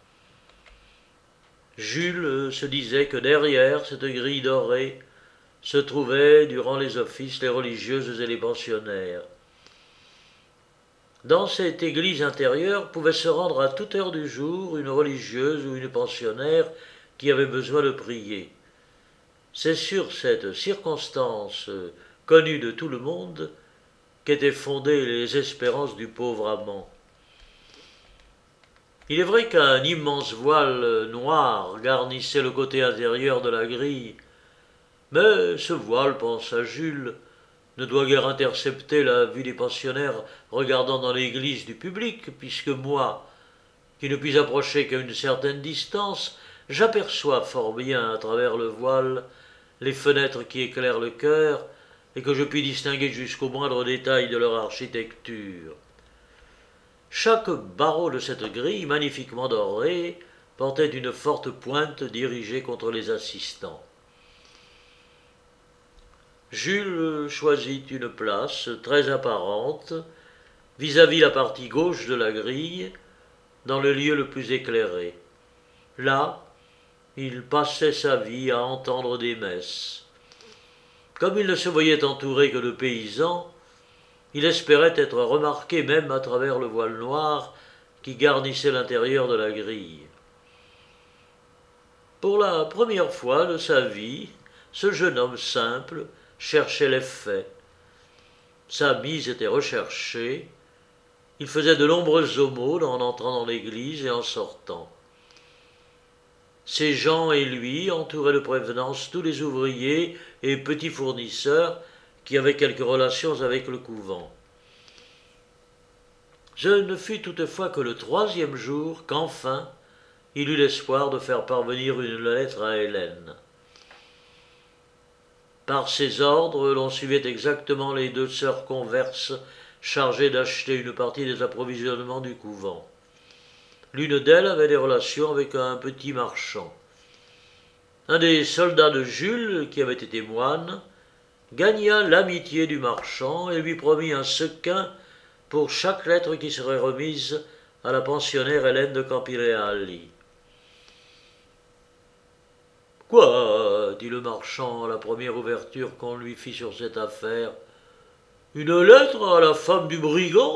Jules se disait que derrière cette grille dorée se trouvaient, durant les offices, les religieuses et les pensionnaires. Dans cette église intérieure pouvait se rendre à toute heure du jour une religieuse ou une pensionnaire qui avait besoin de prier. C'est sur cette circonstance connue de tout le monde qu'étaient fondées les espérances du pauvre amant. Il est vrai qu'un immense voile noir garnissait le côté intérieur de la grille, mais ce voile, pensa Jules, ne doit guère intercepter la vue des pensionnaires regardant dans l'église du public, puisque moi, qui ne puis approcher qu'à une certaine distance, j'aperçois fort bien à travers le voile les fenêtres qui éclairent le chœur et que je puis distinguer jusqu'au moindre détail de leur architecture. Chaque barreau de cette grille, magnifiquement dorée, portait une forte pointe dirigée contre les assistants. Jules choisit une place très apparente, vis-à-vis la partie gauche de la grille, dans le lieu le plus éclairé. Là, il passait sa vie à entendre des messes. Comme il ne se voyait entouré que de paysans, il espérait être remarqué même à travers le voile noir qui garnissait l'intérieur de la grille. Pour la première fois de sa vie, ce jeune homme simple cherchait les faits. Sa mise était recherchée. Il faisait de nombreuses aumônes en entrant dans l'église et en sortant. Ses gens et lui entouraient de prévenance tous les ouvriers et petits fournisseurs qui avaient quelques relations avec le couvent. Ce ne fut toutefois que le 3e jour qu'enfin il eut l'espoir de faire parvenir une lettre à Hélène. Par ses ordres, l'on suivait exactement les 2 sœurs converses chargées d'acheter une partie des approvisionnements du couvent. L'une d'elles avait des relations avec un petit marchand. Un des soldats de Jules, qui avait été moine, gagna l'amitié du marchand et lui promit un sequin pour chaque lettre qui serait remise à la pensionnaire Hélène de Campireali. « Quoi » dit le marchand à la première ouverture qu'on lui fit sur cette affaire. « Une lettre à la femme du brigand ?»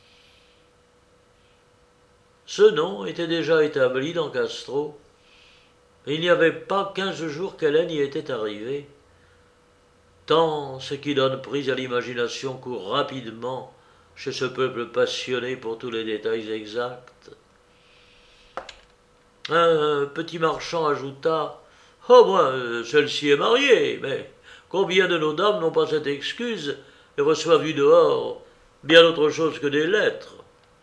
Ce nom était déjà établi dans Castro, et il n'y avait pas 15 jours qu'Hélène y était arrivée. Tant ce qui donne prise à l'imagination court rapidement chez ce peuple passionné pour tous les détails exacts. Un petit marchand ajouta « Oh, moi, celle-ci est mariée, mais combien de nos dames n'ont pas cette excuse et reçoivent du dehors bien autre chose que des lettres ?»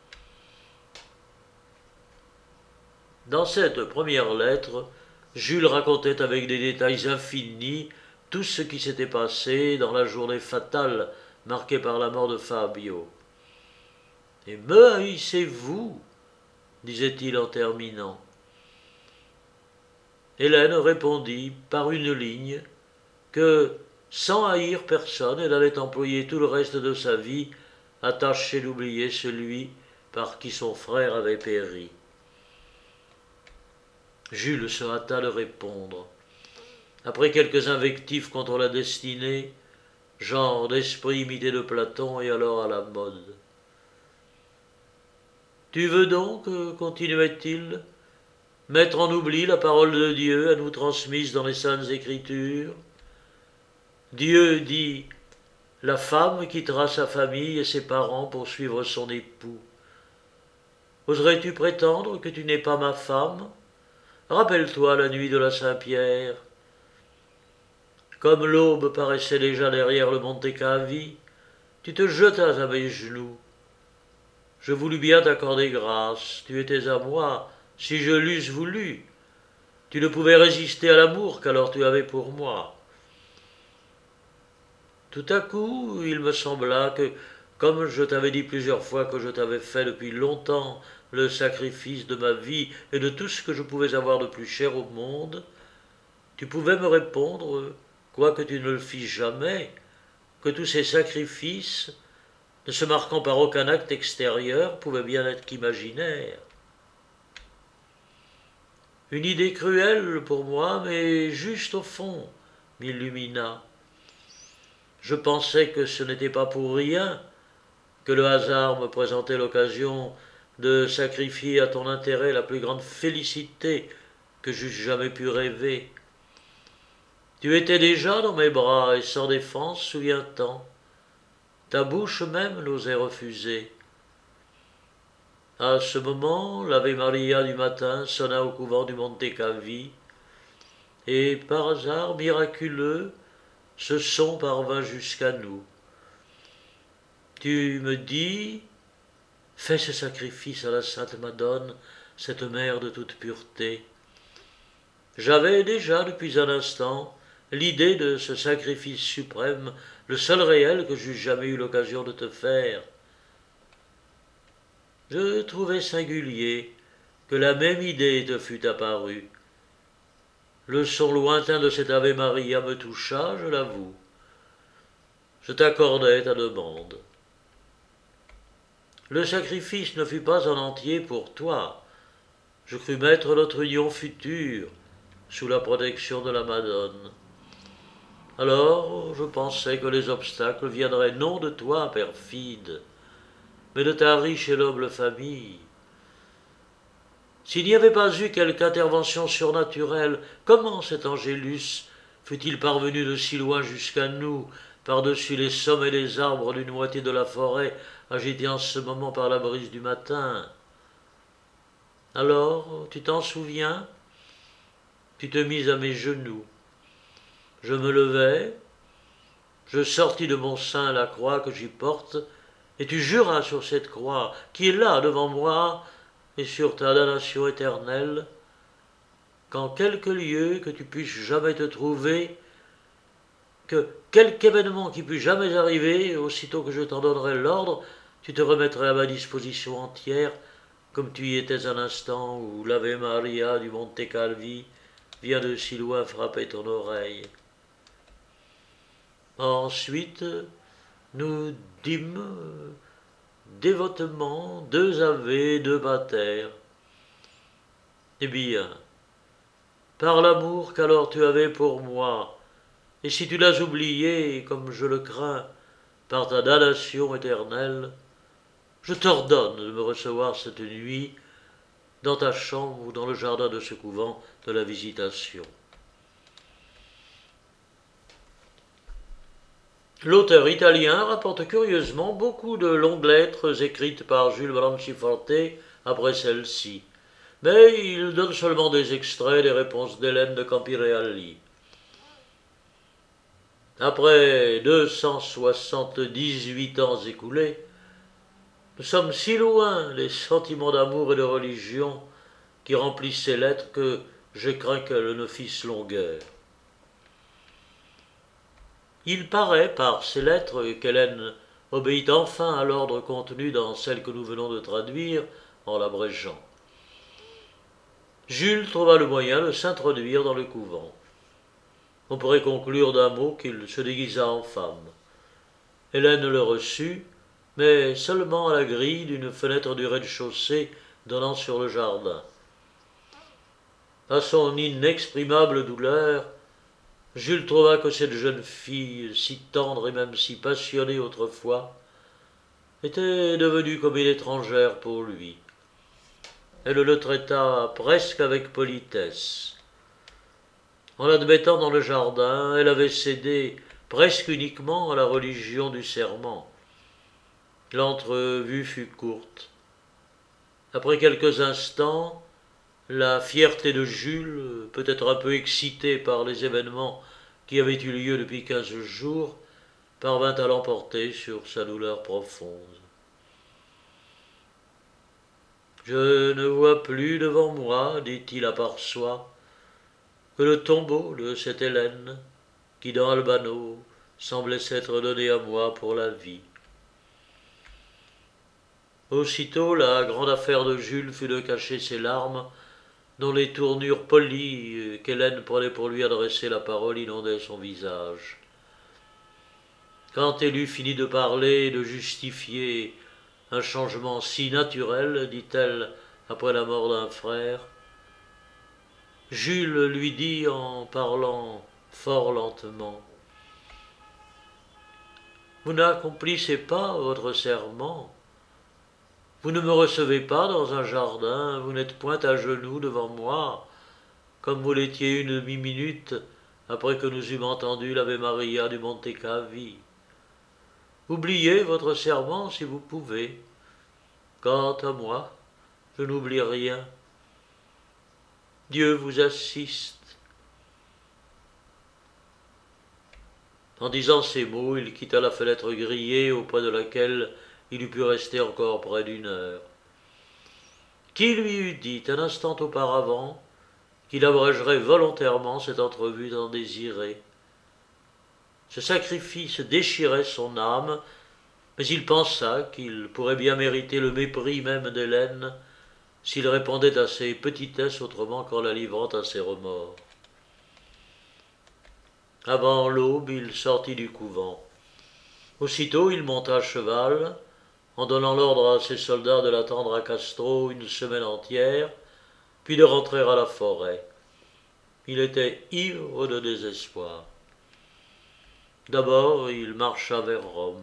Dans cette première lettre, Jules racontait avec des détails infinis tout ce qui s'était passé dans la journée fatale marquée par la mort de Fabio. « Et me haïssez-vous » disait-il en terminant. Hélène répondit par une ligne que, sans haïr personne, elle allait employer tout le reste de sa vie à tâcher d'oublier celui par qui son frère avait péri. Jules se hâta de répondre. Après quelques invectives contre la destinée, genre d'esprit imité de Platon et alors à la mode. « Tu veux donc, continuait-il, mettre en oubli la parole de Dieu à nous transmise dans les saintes Écritures ? Dieu dit « La femme quittera sa famille et ses parents pour suivre son époux. » Oserais-tu prétendre que tu n'es pas ma femme ? Rappelle-toi la nuit de la Saint-Pierre. Comme l'aube paraissait déjà derrière le Monte Cavi, tu te jetas à mes genoux. Je voulus bien t'accorder grâce, tu étais à moi, si je l'eusse voulu. Tu ne pouvais résister à l'amour qu'alors tu avais pour moi. Tout à coup, il me sembla que, comme je t'avais dit plusieurs fois que je t'avais fait depuis longtemps le sacrifice de ma vie et de tout ce que je pouvais avoir de plus cher au monde, tu pouvais me répondre, quoique tu ne le fisses jamais, que tous ces sacrifices, ne se marquant par aucun acte extérieur, pouvaient bien être qu'imaginaires. Une idée cruelle pour moi, mais juste au fond, m'illumina. Je pensais que ce n'était pas pour rien que le hasard me présentait l'occasion de sacrifier à ton intérêt la plus grande félicité que j'eusse jamais pu rêver. Tu étais déjà dans mes bras et sans défense, souviens-t'en. Ta bouche même n'osait refuser. À ce moment, l'Ave Maria du matin sonna au couvent du Monte Cavi, et par hasard miraculeux, ce son parvint jusqu'à nous. Tu me dis, fais ce sacrifice à la Sainte Madone, cette mère de toute pureté. J'avais déjà, depuis un instant, l'idée de ce sacrifice suprême, le seul réel que j'eus jamais eu l'occasion de te faire. Je trouvais singulier que la même idée te fût apparue. Le son lointain de cet Ave Maria me toucha, je l'avoue. Je t'accordai ta demande. Le sacrifice ne fut pas en entier pour toi. Je crus mettre notre union future sous la protection de la Madone. Alors je pensais que les obstacles viendraient non de toi, perfide, mais de ta riche et noble famille. S'il n'y avait pas eu quelque intervention surnaturelle, comment cet Angélus fut-il parvenu de si loin jusqu'à nous, par-dessus les sommets des arbres d'une moitié de la forêt, agité en ce moment par la brise du matin? Alors, tu t'en souviens? Tu te mis à mes genoux. Je me levai, je sortis de mon sein la croix que j'y porte, et tu juras sur cette croix, qui est là devant moi, et sur ta damnation éternelle, qu'en quelque lieu que tu puisses jamais te trouver, que quelque événement qui pût jamais arriver, aussitôt que je t'en donnerai l'ordre, tu te remettrais à ma disposition entière, comme tu y étais à l'instant où l'Ave Maria du Monte Calvi vient de si loin frapper ton oreille. Ensuite, nous dîmes dévotement 2 ave, 2 mater. Eh bien, par l'amour qu'alors tu avais pour moi, et si tu l'as oublié, comme je le crains, par ta damnation éternelle, je t'ordonne de me recevoir cette nuit dans ta chambre ou dans le jardin de ce couvent de la Visitation. L'auteur italien rapporte curieusement beaucoup de longues lettres écrites par Jules Branciforte après celle-ci, mais il donne seulement des extraits des réponses d'Hélène de Campireali. Après 278 ans écoulés, nous sommes si loin des sentiments d'amour et de religion qui remplissent ces lettres que je crains qu'elles ne fissent longueur. Il paraît par ces lettres qu'Hélène obéit enfin à l'ordre contenu dans celle que nous venons de traduire en l'abrégeant. Jules trouva le moyen de s'introduire dans le couvent. On pourrait conclure d'un mot qu'il se déguisa en femme. Hélène le reçut, mais seulement à la grille d'une fenêtre du rez-de-chaussée donnant sur le jardin. À son inexprimable douleur, Jules trouva que cette jeune fille, si tendre et même si passionnée autrefois, était devenue comme une étrangère pour lui. Elle le traita presque avec politesse. En l'admettant dans le jardin, elle avait cédé presque uniquement à la religion du serment. L'entrevue fut courte. Après quelques instants, la fierté de Jules, peut-être un peu excitée par les événements qui avaient eu lieu depuis 15 jours, parvint à l'emporter sur sa douleur profonde. Je ne vois plus devant moi, dit-il à part soi, que le tombeau de cette Hélène qui dans Albano semblait s'être donné à moi pour la vie. Aussitôt la grande affaire de Jules fut de cacher ses larmes, dont les tournures polies qu'Hélène prenait pour lui adresser la parole inondaient son visage. Quand elle eut fini de parler et de justifier un changement si naturel, dit-elle après la mort d'un frère, Jules lui dit en parlant fort lentement, « Vous n'accomplissez pas votre serment. Vous ne me recevez pas dans un jardin, vous n'êtes point à genoux devant moi, comme vous l'étiez une demi-minute après que nous eûmes entendu l'Ave Maria du Monte Calvi. Oubliez votre serment si vous pouvez. Quant à moi, je n'oublie rien. Dieu vous assiste. » En disant ces mots, il quitta la fenêtre grillée auprès de laquelle il eût pu rester encore près d'une heure. Qui lui eût dit un instant auparavant qu'il abrégerait volontairement cette entrevue tant désirée? Ce sacrifice déchirait son âme, Mais il pensa qu'il pourrait bien mériter le mépris même d'Hélène s'il répondait à ses petitesses autrement qu'en la livrant à ses remords. Avant l'aube, il sortit du couvent. Aussitôt, il monta à cheval, en donnant l'ordre à ses soldats de l'attendre à Castro une semaine entière, puis de rentrer à la forêt. Il était ivre de désespoir. D'abord, il marcha vers Rome.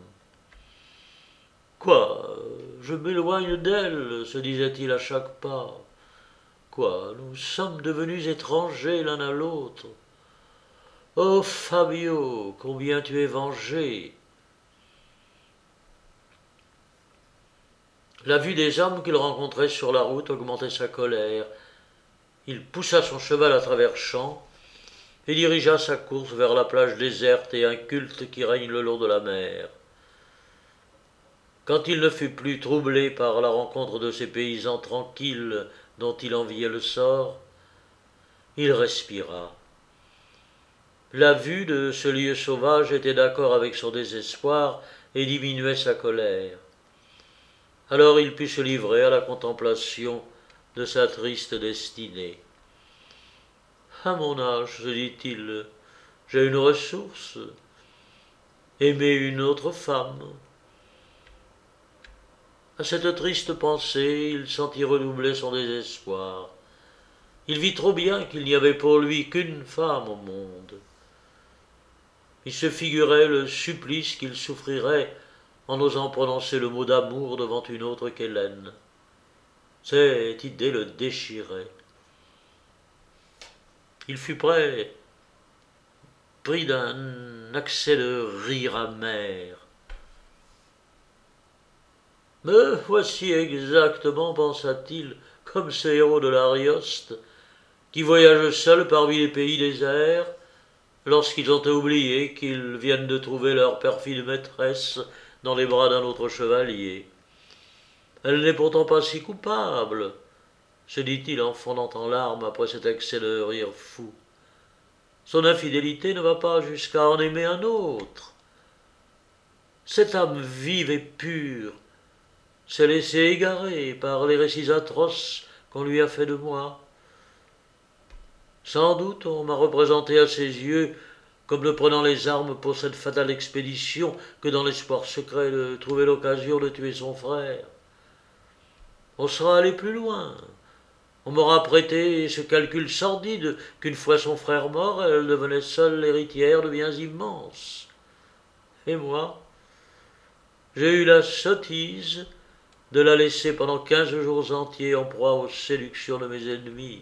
Quoi, je m'éloigne d'elle, se disait-il à chaque pas. Quoi, nous sommes devenus étrangers l'un à l'autre. Oh Fabio, combien tu es vengé. La vue des hommes qu'il rencontrait sur la route augmentait sa colère. Il poussa son cheval à travers champs et dirigea sa course vers la plage déserte et inculte qui règne le long de la mer. Quand il ne fut plus troublé par la rencontre de ces paysans tranquilles dont il enviait le sort, il respira. La vue de ce lieu sauvage était d'accord avec son désespoir et diminuait sa colère. Alors il put se livrer à la contemplation de sa triste destinée. À mon âge, se dit-il, j'ai une ressource, aimer une autre femme. À cette triste pensée, il sentit redoubler son désespoir. Il vit trop bien qu'il n'y avait pour lui qu'une femme au monde. Il se figurait le supplice qu'il souffrirait en osant prononcer le mot d'amour devant une autre qu'Hélène. Cette idée le déchirait. Il fut pris d'un accès de rire amer. Me voici exactement, pensa-t-il, comme ces héros de l'Arioste, qui voyagent seuls parmi les pays déserts, lorsqu'ils ont oublié qu'ils viennent de trouver leur perfide maîtresse dans les bras d'un autre chevalier. Elle n'est pourtant pas si coupable, se dit-il en fondant en larmes après cet excès de rire fou. Son infidélité ne va pas jusqu'à en aimer un autre. Cette âme vive et pure s'est laissée égarer par les récits atroces qu'on lui a fait de moi. Sans doute on m'a représenté à ses yeux comme ne prenant les armes pour cette fatale expédition que dans l'espoir secret de trouver l'occasion de tuer son frère. On sera allé plus loin. On m'aura prêté ce calcul sordide qu'une fois son frère mort, elle devenait seule l'héritière de biens immenses. Et moi, j'ai eu la sottise de la laisser pendant 15 jours entiers en proie aux séductions de mes ennemis.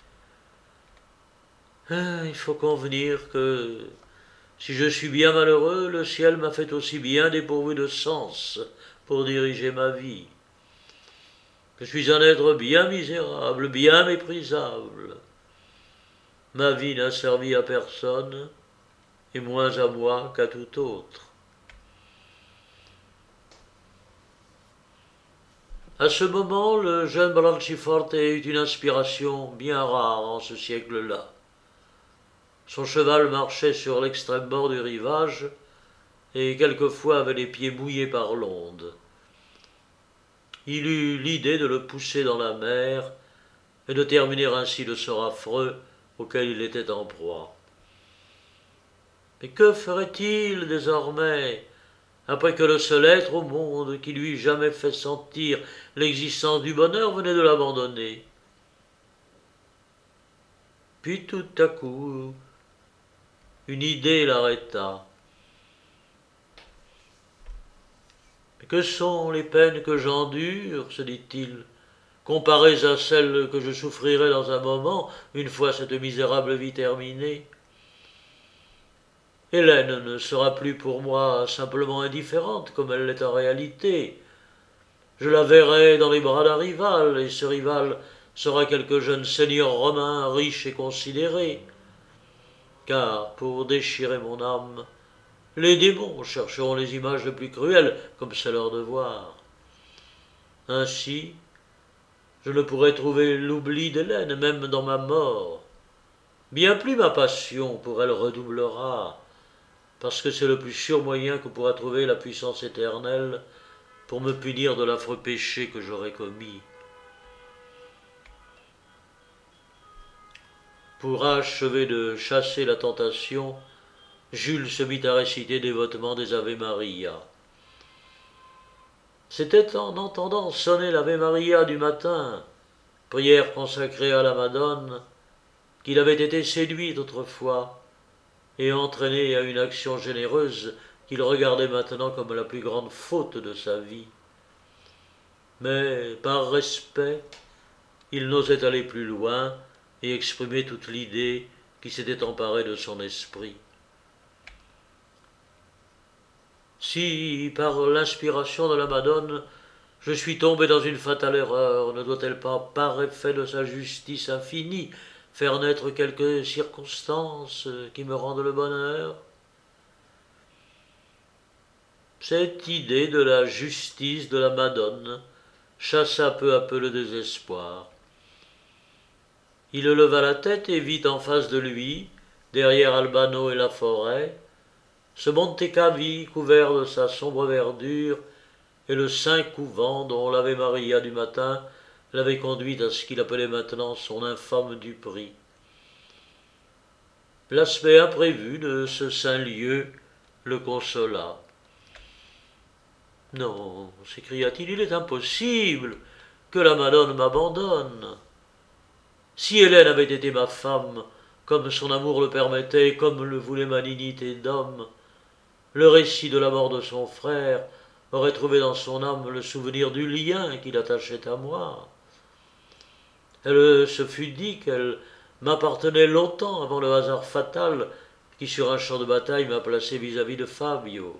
Il faut convenir que, si je suis bien malheureux, le ciel m'a fait aussi bien dépourvu de sens pour diriger ma vie. Je suis un être bien misérable, bien méprisable. Ma vie n'a servi à personne, et moins à moi qu'à tout autre. À ce moment, le jeune Branciforte eut une inspiration bien rare en ce siècle-là. Son cheval marchait sur l'extrême bord du rivage, et quelquefois avait les pieds mouillés par l'onde. Il eut l'idée de le pousser dans la mer et de terminer ainsi le sort affreux auquel il était en proie. Mais que ferait-il désormais, après que le seul être au monde qui lui eût jamais fait sentir l'existence du bonheur venait de l'abandonner? Puis tout à coup, une idée l'arrêta. Que sont les peines que j'endure, se dit-il, comparées à celles que je souffrirai dans un moment, une fois cette misérable vie terminée? Hélène ne sera plus pour moi simplement indifférente, comme elle l'est en réalité. Je la verrai dans les bras d'un rival, et ce rival sera quelque jeune seigneur romain riche et considéré. Car, pour déchirer mon âme, les démons chercheront les images les plus cruelles, comme c'est leur devoir. Ainsi, je ne pourrai trouver l'oubli d'Hélène, même dans ma mort. Bien plus ma passion pour elle redoublera, parce que c'est le plus sûr moyen que pourra trouver la puissance éternelle pour me punir de l'affreux péché que j'aurais commis. Pour achever de chasser la tentation, Jules se mit à réciter dévotement des Ave Maria. C'était en entendant sonner l'Ave Maria du matin, prière consacrée à la Madone, qu'il avait été séduit autrefois et entraîné à une action généreuse qu'il regardait maintenant comme la plus grande faute de sa vie. Mais, par respect, il n'osait aller plus loin et exprimer toute l'idée qui s'était emparée de son esprit. Si, par l'inspiration de la Madone, je suis tombé dans une fatale erreur, ne doit-elle pas, par effet de sa justice infinie, faire naître quelques circonstances qui me rendent le bonheur? Cette idée de la justice de la Madone chassa peu à peu le désespoir. Il leva la tête et vit en face de lui, derrière Albano et la forêt, ce Monte Cavi couvert de sa sombre verdure et le saint couvent dont l'Ave Maria du matin l'avait conduit à ce qu'il appelait maintenant son infâme duperie. L'aspect imprévu de ce saint lieu le consola. Non, s'écria-t-il, il est impossible que la Madone m'abandonne. Si Hélène avait été ma femme, comme son amour le permettait, comme le voulait ma dignité d'homme, le récit de la mort de son frère aurait trouvé dans son âme le souvenir du lien qui l'attachait à moi. Elle se fût dit qu'elle m'appartenait longtemps avant le hasard fatal qui sur un champ de bataille m'a placé vis-à-vis de Fabio.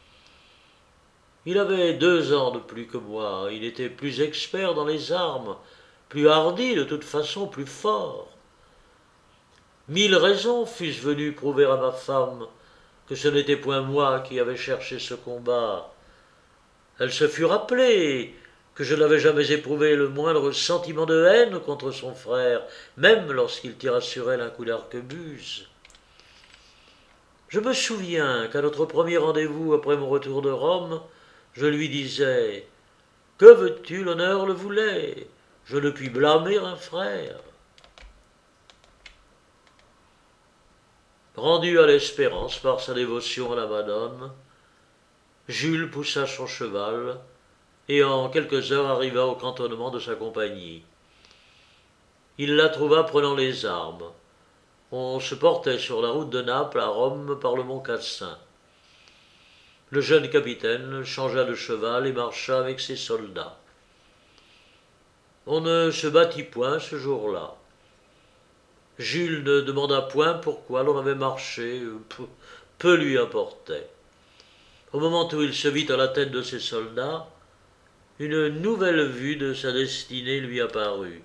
Il avait 2 ans de plus que moi, il était plus expert dans les armes, plus hardi de toute façon, plus fort. 1000 raisons fussent venues prouver à ma femme que ce n'était point moi qui avais cherché ce combat. Elle se fut rappelée que je n'avais jamais éprouvé le moindre sentiment de haine contre son frère, même lorsqu'il tira sur elle un coup d'arquebuse. Je me souviens qu'à notre premier rendez-vous après mon retour de Rome, je lui disais « Que veux-tu, l'honneur le voulait, je ne puis blâmer un frère. » Rendu à l'espérance par sa dévotion à la Madone, Jules poussa son cheval et en quelques heures arriva au cantonnement de sa compagnie. Il la trouva prenant les armes. On se portait sur la route de Naples à Rome par le mont Cassin. Le jeune capitaine changea de cheval et marcha avec ses soldats. On ne se battit point ce jour-là. Jules ne demanda point pourquoi l'on avait marché, peu lui importait. Au moment où il se vit à la tête de ses soldats, une nouvelle vue de sa destinée lui apparut.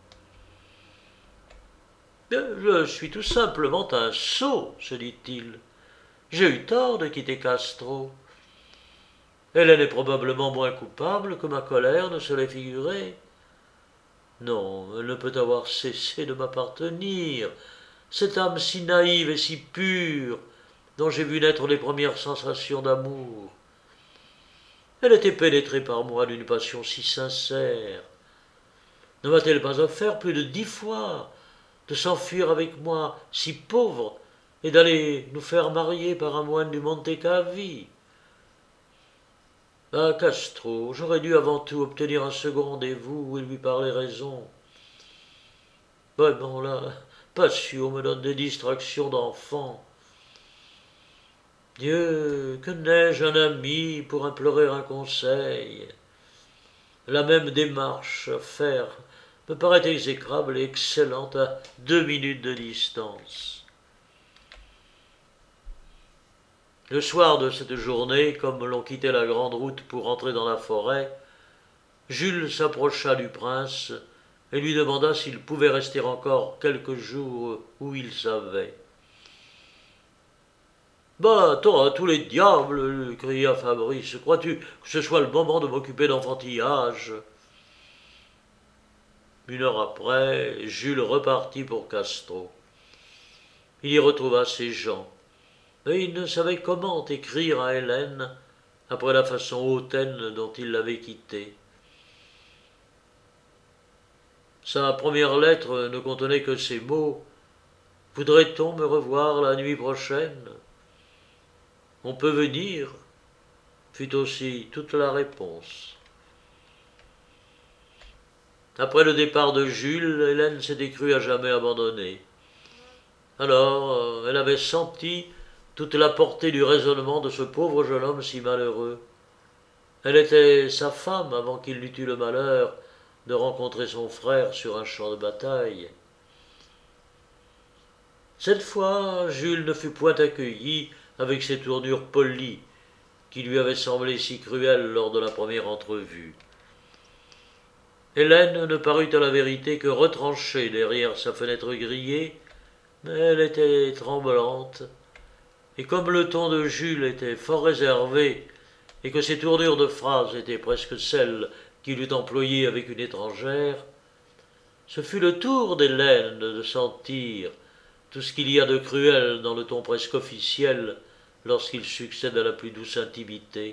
« Je suis tout simplement un sot, se dit-il. J'ai eu tort de quitter Castro. Hélène est probablement moins coupable que ma colère ne se l'est figuré. Non, elle ne peut avoir cessé de m'appartenir. Cette âme si naïve et si pure, dont j'ai vu naître les premières sensations d'amour. Elle était pénétrée par moi d'une passion si sincère. Ne m'a-t-elle pas offert plus de 10 fois de s'enfuir avec moi, si pauvre, et d'aller nous faire marier par un moine du Monte Cavi? À Castro, j'aurais dû avant tout obtenir un second rendez-vous où il lui parlait raison. Vraiment, la passion me donne des distractions d'enfant. Dieu, que n'ai-je un ami pour implorer un conseil? La même démarche à faire me paraît exécrable et excellente à 2 minutes de distance. Le soir de cette journée, comme l'on quittait la grande route pour entrer dans la forêt, Jules s'approcha du prince et lui demanda s'il pouvait rester encore quelques jours où il savait. « Va-t'en à tous les diables !» cria Fabrice. « Crois-tu que ce soit le moment de m'occuper d'enfantillage ?» 1 heure après, Jules repartit pour Castro. Il y retrouva ses gens. et il ne savait comment écrire à Hélène après la façon hautaine dont il l'avait quittée. Sa première lettre ne contenait que ces mots: « Voudrait-on me revoir la nuit prochaine ?»« On peut venir » fut aussi toute la réponse. Après le départ de Jules, Hélène s'était crue à jamais abandonnée. Alors, elle avait senti toute la portée du raisonnement de ce pauvre jeune homme si malheureux. Elle était sa femme avant qu'il n'eût eu le malheur de rencontrer son frère sur un champ de bataille. Cette fois, Jules ne fut point accueilli avec ces tournures polies qui lui avaient semblé si cruelles lors de la première entrevue. Hélène ne parut à la vérité que retranchée derrière sa fenêtre grillée, mais elle était tremblante, et comme le ton de Jules était fort réservé, et que ses tournures de phrases étaient presque celles qu'il eût employées avec une étrangère, ce fut le tour d'Hélène de sentir tout ce qu'il y a de cruel dans le ton presque officiel lorsqu'il succède à la plus douce intimité.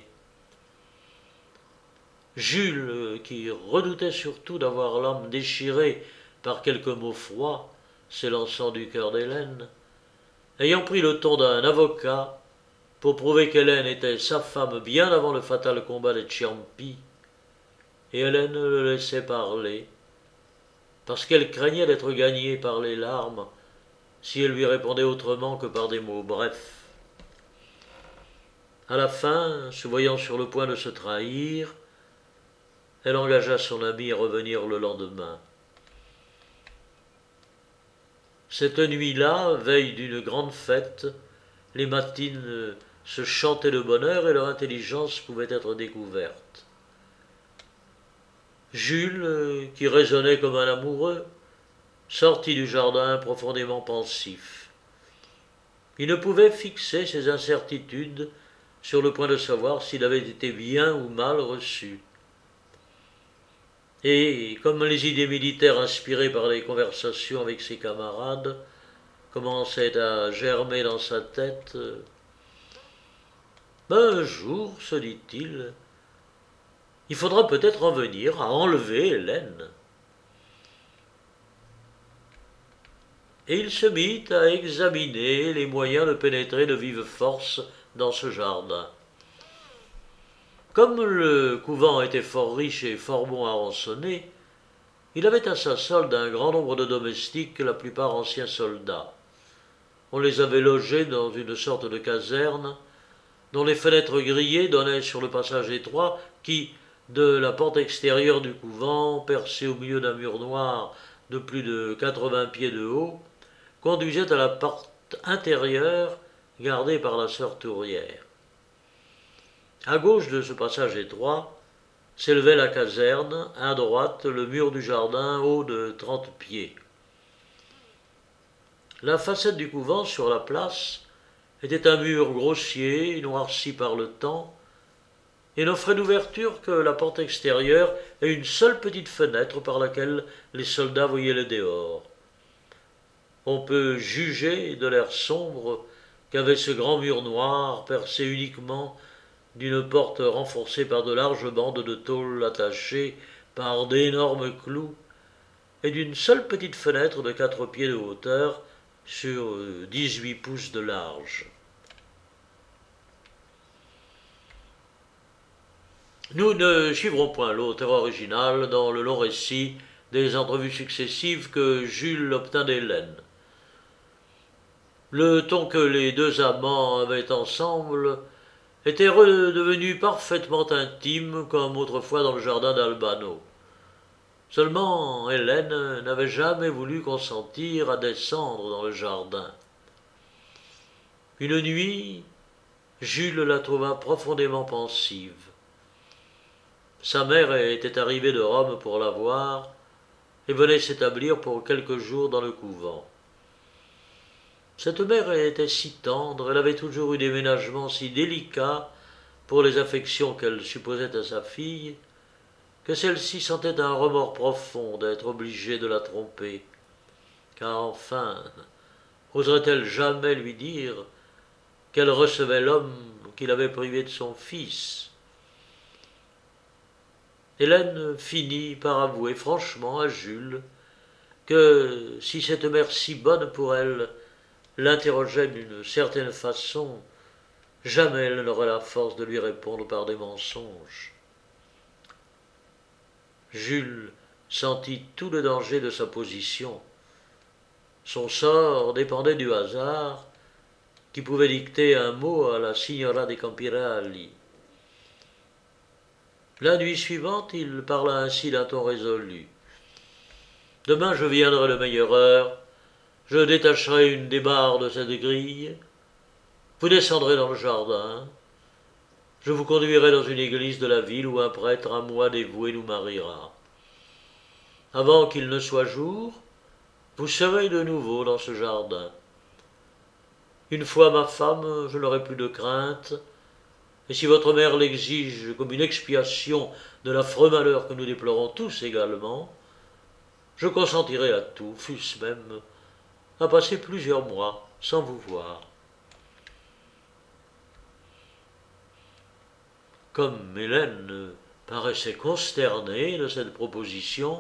Jules, qui redoutait surtout d'avoir l'âme déchirée par quelques mots froids s'élançant du cœur d'Hélène, ayant pris le ton d'un avocat pour prouver qu'Hélène était sa femme bien avant le fatal combat des Ciampi, et Hélène le laissait parler, parce qu'elle craignait d'être gagnée par les larmes si elle lui répondait autrement que par des mots brefs. À la fin, se voyant sur le point de se trahir, elle engagea son ami à revenir le lendemain. Cette nuit-là, veille d'une grande fête, les matines se chantaient de bonheur et leur intelligence pouvait être découverte. Jules, qui raisonnait comme un amoureux, sortit du jardin profondément pensif. Il ne pouvait fixer ses incertitudes sur le point de savoir s'il avait été bien ou mal reçu. Et comme les idées militaires inspirées par les conversations avec ses camarades commençaient à germer dans sa tête, un jour, se dit-il, il faudra peut-être en venir à enlever Hélène. Et il se mit à examiner les moyens de pénétrer de vive force dans ce jardin. Comme le couvent était fort riche et fort bon à rançonner, il avait à sa solde un grand nombre de domestiques, la plupart anciens soldats. On les avait logés dans une sorte de caserne, dont les fenêtres grillées donnaient sur le passage étroit qui, de la porte extérieure du couvent, percée au milieu d'un mur noir de plus de 80 pieds de haut, conduisait à la porte intérieure gardée par la sœur Tourière. À gauche de ce passage étroit s'élevait la caserne, à droite le mur du jardin haut de 30 pieds. La façade du couvent sur la place était un mur grossier, noirci par le temps, et n'offrait d'ouverture que la porte extérieure et une seule petite fenêtre par laquelle les soldats voyaient le dehors. On peut juger de l'air sombre qu'avait ce grand mur noir percé uniquement d'une porte renforcée par de larges bandes de tôle attachées par d'énormes clous, et d'une seule petite fenêtre de 4 pieds de hauteur sur 18 pouces de large. Nous ne suivrons point l'auteur original dans le long récit des entrevues successives que Jules obtint d'Hélène. Le ton que les deux amants avaient ensemble était redevenu parfaitement intime comme autrefois dans le jardin d'Albano. Seulement Hélène n'avait jamais voulu consentir à descendre dans le jardin. Une nuit, Jules la trouva profondément pensive. Sa mère était arrivée de Rome pour la voir et venait s'établir pour quelques jours dans le couvent. Cette mère était si tendre, elle avait toujours eu des ménagements si délicats pour les affections qu'elle supposait à sa fille, que celle-ci sentait un remords profond d'être obligée de la tromper. Car enfin, oserait-elle jamais lui dire qu'elle recevait l'homme qui l'avait privé de son fils. Hélène finit par avouer franchement à Jules que si cette mère si bonne pour elle l'interrogeait d'une certaine façon, jamais elle n'aurait la force de lui répondre par des mensonges. Jules sentit tout le danger de sa position. Son sort dépendait du hasard qui pouvait dicter un mot à la signora de Campirali. La nuit suivante, il parla ainsi d'un ton résolu. « Demain, je viendrai de meilleure heure. Je détacherai une des barres de cette grille. Vous descendrez dans le jardin. Je vous conduirai dans une église de la ville où un prêtre à moi dévoué nous mariera. Avant qu'il ne soit jour, vous serez de nouveau dans ce jardin. Une fois ma femme, je n'aurai plus de crainte, et si votre mère l'exige comme une expiation de l'affreux malheur que nous déplorons tous également, je consentirai à tout, fût-ce même à passer plusieurs mois sans vous voir. » Comme Hélène paraissait consternée de cette proposition,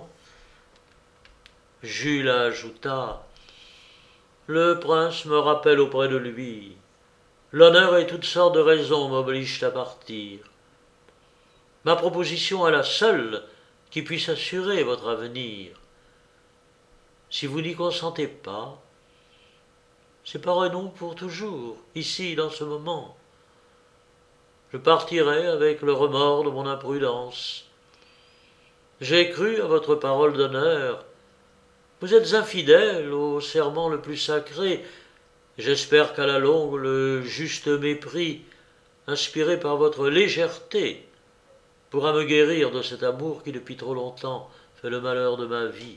Jules ajouta « Le prince me rappelle auprès de lui. L'honneur et toutes sortes de raisons m'obligent à partir. Ma proposition est la seule qui puisse assurer votre avenir. Si vous n'y consentez pas, séparez-nous pour toujours, ici, dans ce moment. Je partirai avec le remords de mon imprudence. J'ai cru à votre parole d'honneur. Vous êtes infidèle au serment le plus sacré. J'espère qu'à la longue, le juste mépris, inspiré par votre légèreté, pourra me guérir de cet amour qui depuis trop longtemps fait le malheur de ma vie. »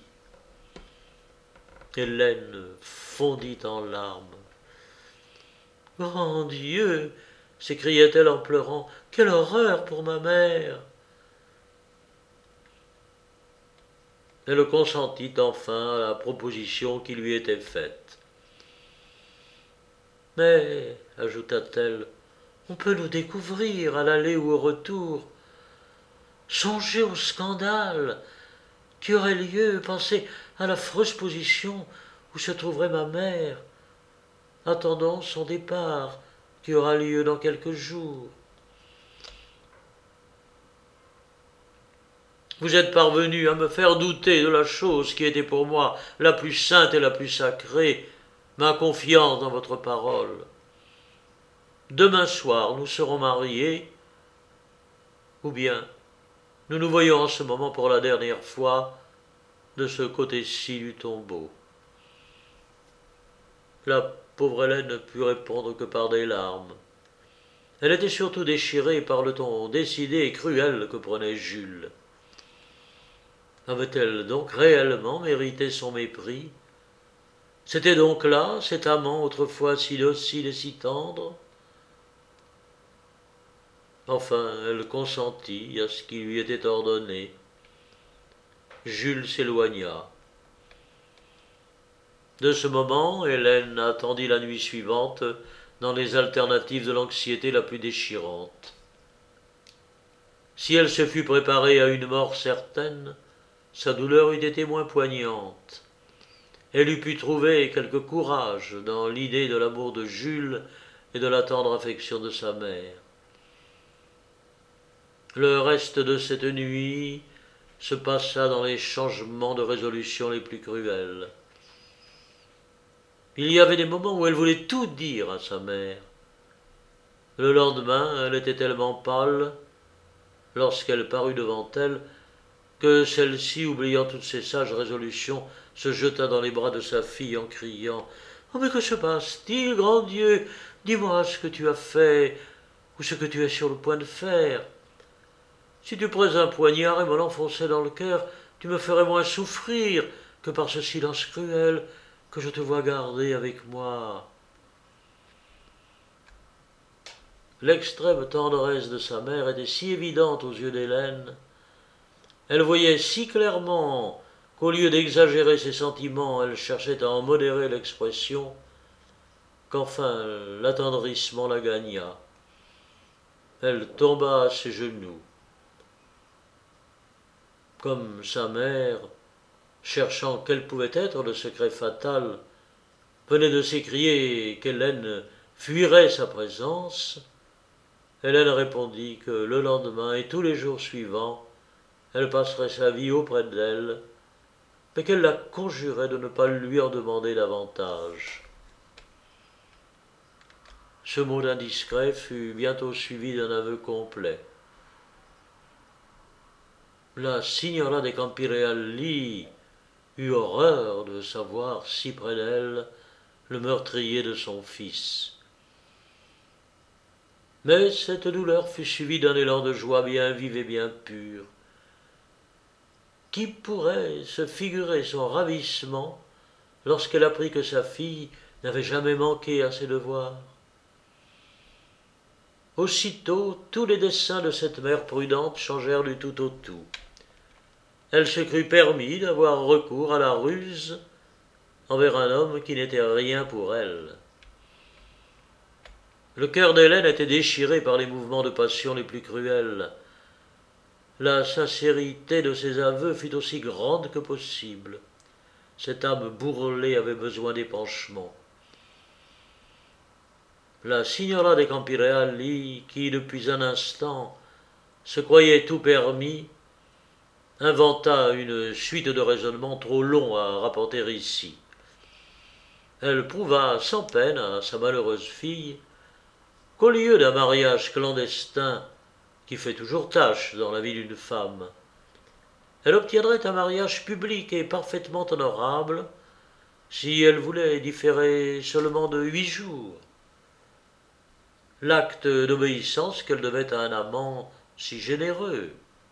Hélène fondit en larmes. « Grand Dieu !» s'écriait-elle en pleurant. « Quelle horreur pour ma mère !» Elle consentit enfin à la proposition qui lui était faite. « Mais, ajouta-t-elle, on peut nous découvrir à l'aller ou au retour. Songez au scandale qui aurait lieu, pensez à l'affreuse position où se trouverait ma mère, attendant son départ qui aura lieu dans quelques jours. Vous êtes parvenu à me faire douter de la chose qui était pour moi la plus sainte et la plus sacrée, ma confiance dans votre parole. Demain soir, nous serons mariés, ou bien nous nous voyons en ce moment pour la dernière fois de ce côté-ci du tombeau. » La pauvre Hélène ne put répondre que par des larmes. Elle était surtout déchirée par le ton décidé et cruel que prenait Jules. Avait-elle donc réellement mérité son mépris? C'était donc là cet amant autrefois si docile et si tendre? Enfin, elle consentit à ce qui lui était ordonné. Jules s'éloigna. De ce moment, Hélène attendit la nuit suivante dans les alternatives de l'anxiété la plus déchirante. Si elle se fût préparée à une mort certaine, sa douleur eût été moins poignante. Elle eût pu trouver quelque courage dans l'idée de l'amour de Jules et de la tendre affection de sa mère. Le reste de cette nuit se passa dans les changements de résolution les plus cruels. Il y avait des moments où elle voulait tout dire à sa mère. Le lendemain, elle était tellement pâle, lorsqu'elle parut devant elle, que celle-ci, oubliant toutes ses sages résolutions, se jeta dans les bras de sa fille en criant « Oh, mais que se passe-t-il, grand Dieu? Dis-moi ce que tu as fait, ou ce que tu es sur le point de faire. Si tu prenais un poignard et me l'enfonçais dans le cœur, tu me ferais moins souffrir que par ce silence cruel que je te vois garder avec moi. » L'extrême tendresse de sa mère était si évidente aux yeux d'Hélène. Elle voyait si clairement qu'au lieu d'exagérer ses sentiments, elle cherchait à en modérer l'expression, qu'enfin l'attendrissement la gagna. Elle tomba à ses genoux. Comme sa mère, cherchant quel pouvait être le secret fatal, venait de s'écrier qu'Hélène fuirait sa présence, Hélène répondit que le lendemain et tous les jours suivants, elle passerait sa vie auprès d'elle, mais qu'elle la conjurait de ne pas lui en demander davantage. Ce mot indiscret fut bientôt suivi d'un aveu complet. La signora de Campireali eut horreur de savoir si près d'elle le meurtrier de son fils. Mais cette douleur fut suivie d'un élan de joie bien vif et bien pur. Qui pourrait se figurer son ravissement lorsqu'elle apprit que sa fille n'avait jamais manqué à ses devoirs? Aussitôt, tous les desseins de cette mère prudente changèrent du tout au tout. Elle se crut permis d'avoir recours à la ruse envers un homme qui n'était rien pour elle. Le cœur d'Hélène était déchiré par les mouvements de passion les plus cruels. La sincérité de ses aveux fut aussi grande que possible. Cette âme bourrelée avait besoin d'épanchement. La signora de Campireali, qui depuis un instant se croyait tout permis, inventa une suite de raisonnements trop longs à rapporter ici. Elle prouva sans peine à sa malheureuse fille qu'au lieu d'un mariage clandestin qui fait toujours tâche dans la vie d'une femme, elle obtiendrait un mariage public et parfaitement honorable si elle voulait différer seulement de 8 jours. L'acte d'obéissance qu'elle devait à un amant si généreux.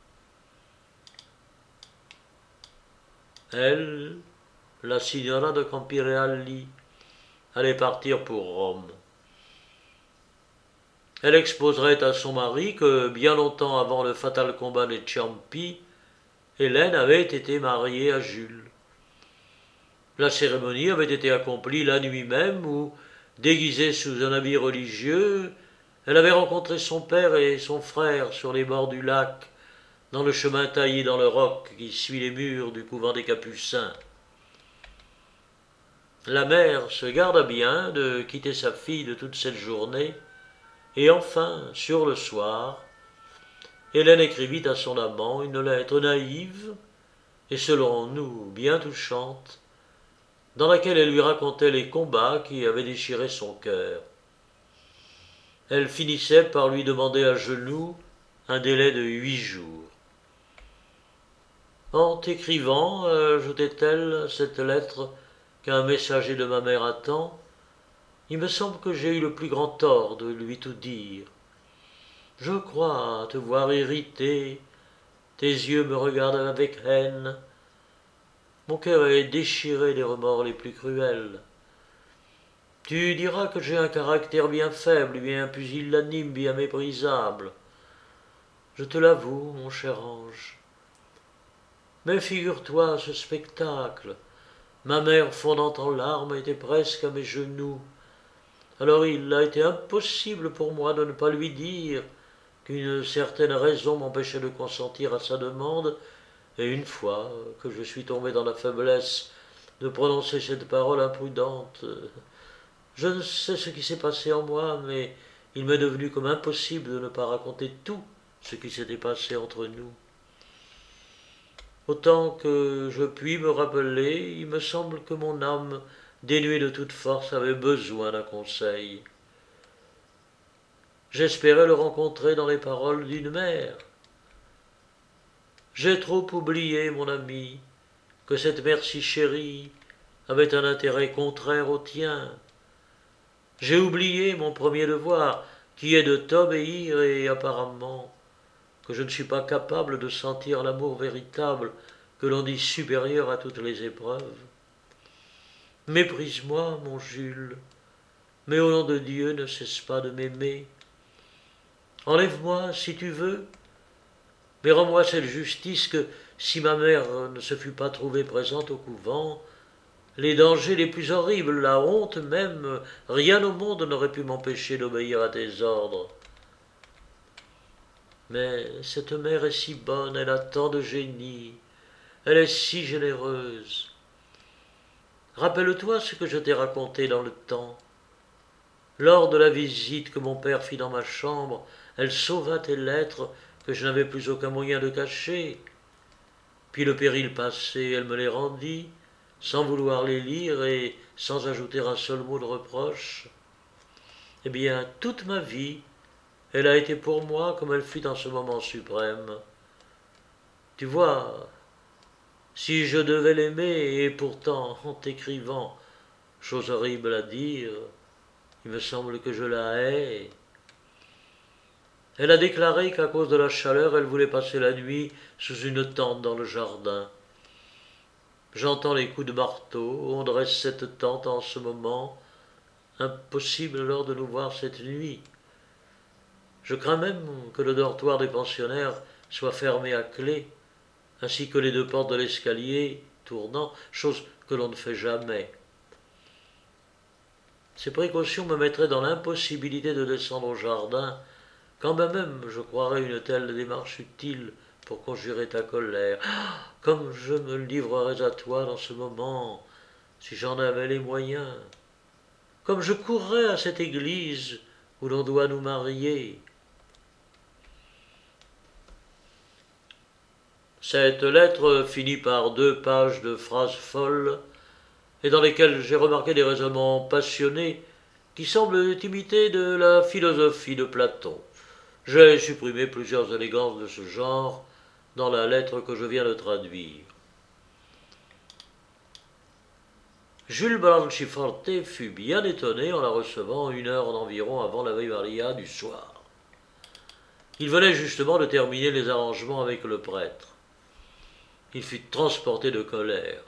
Elle, la signora de Campireali, allait partir pour Rome. Elle exposerait à son mari que bien longtemps avant le fatal combat des Ciampi, Hélène avait été mariée à Jules. La cérémonie avait été accomplie la nuit même où, déguisée sous un habit religieux, elle avait rencontré son père et son frère sur les bords du lac, dans le chemin taillé dans le roc qui suit les murs du couvent des Capucins. La mère se garda bien de quitter sa fille de toute cette journée, et enfin, sur le soir, Hélène écrivit à son amant une lettre naïve et selon nous bien touchante, dans laquelle elle lui racontait les combats qui avaient déchiré son cœur. Elle finissait par lui demander à genoux un délai de 8 jours. En t'écrivant, ajoutait-elle, cette lettre qu'un messager de ma mère attend, il me semble que j'ai eu le plus grand tort de lui tout dire. Je crois te voir irrité, tes yeux me regardent avec haine. Mon cœur est déchiré des remords les plus cruels. Tu diras que j'ai un caractère bien faible, bien pusillanime, bien méprisable. Je te l'avoue, mon cher ange. Mais figure-toi ce spectacle. Ma mère, fondant en larmes, était presque à mes genoux. Alors il a été impossible pour moi de ne pas lui dire qu'une certaine raison m'empêchait de consentir à sa demande, et une fois que je suis tombé dans la faiblesse de prononcer cette parole imprudente, je ne sais ce qui s'est passé en moi, mais il m'est devenu comme impossible de ne pas raconter tout ce qui s'était passé entre nous. Autant que je puis me rappeler, il me semble que mon âme, dénuée de toute force, avait besoin d'un conseil. J'espérais le rencontrer dans les paroles d'une mère. J'ai trop oublié, mon ami, que cette mère si chérie avait un intérêt contraire au tien. J'ai oublié mon premier devoir, qui est de t'obéir, et apparemment que je ne suis pas capable de sentir l'amour véritable que l'on dit supérieur à toutes les épreuves. Méprise-moi, mon Jules, mais au nom de Dieu, ne cesse pas de m'aimer. Enlève-moi si tu veux, mais rends-moi cette justice que, si ma mère ne se fût pas trouvée présente au couvent, les dangers les plus horribles, la honte même, rien au monde n'aurait pu m'empêcher d'obéir à tes ordres. Mais cette mère est si bonne, elle a tant de génie, elle est si généreuse. Rappelle-toi ce que je t'ai raconté dans le temps. Lors de la visite que mon père fit dans ma chambre, elle sauva tes lettres que je n'avais plus aucun moyen de cacher. Puis le péril passé, elle me les rendit, sans vouloir les lire et sans ajouter un seul mot de reproche. Eh bien, toute ma vie, elle a été pour moi comme elle fut en ce moment suprême. Tu vois, si je devais l'aimer, et pourtant, en t'écrivant, chose horrible à dire, il me semble que je la hais. Elle a déclaré qu'à cause de la chaleur, elle voulait passer la nuit sous une tente dans le jardin. J'entends les coups de marteau, on dresse cette tente en ce moment. Impossible alors de nous voir cette nuit. Je crains même que le dortoir des pensionnaires soit fermé à clé, ainsi que les deux portes de l'escalier tournant, chose que l'on ne fait jamais. Ces précautions me mettraient dans l'impossibilité de descendre au jardin, quand même je croirais une telle démarche utile pour conjurer ta colère. Comme je me livrerais à toi dans ce moment, si j'en avais les moyens. Comme je courrais à cette église où l'on doit nous marier. Cette lettre finit par 2 pages de phrases folles, et dans lesquelles j'ai remarqué des raisonnements passionnés qui semblent imiter de la philosophie de Platon. J'ai supprimé plusieurs élégances de ce genre dans la lettre que je viens de traduire. Jules Branciforte fut bien étonné en la recevant 1 heure environ avant l'Ave Maria du soir. Il venait justement de terminer les arrangements avec le prêtre. Il fut transporté de colère.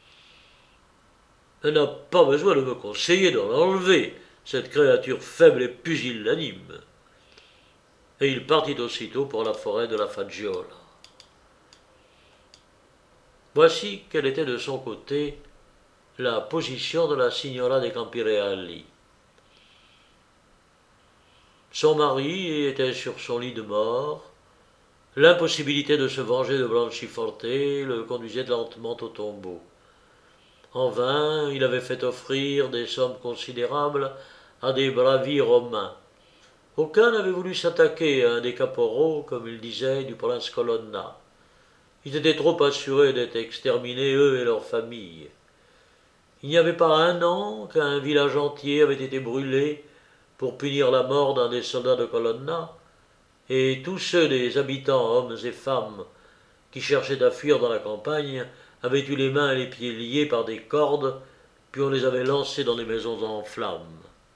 Elle n'a pas besoin de me conseiller d'en enlever, cette créature faible et pusillanime. Et il partit aussitôt pour la forêt de la Faggiola. Voici quelle était de son côté la position de la signora de Campireali. Son mari était sur son lit de mort. L'impossibilité de se venger de Branciforte le conduisait lentement au tombeau. En vain, il avait fait offrir des sommes considérables à des bravi romains. Aucun n'avait voulu s'attaquer à un des caporaux, comme il disait, du prince Colonna. Ils étaient trop assurés d'être exterminés, eux et leurs familles. Il n'y avait pas 1 an qu'un village entier avait été brûlé pour punir la mort d'un des soldats de Colonna, et tous ceux des habitants, hommes et femmes, qui cherchaient à fuir dans la campagne, avaient eu les mains et les pieds liés par des cordes, puis on les avait lancés dans des maisons en flammes.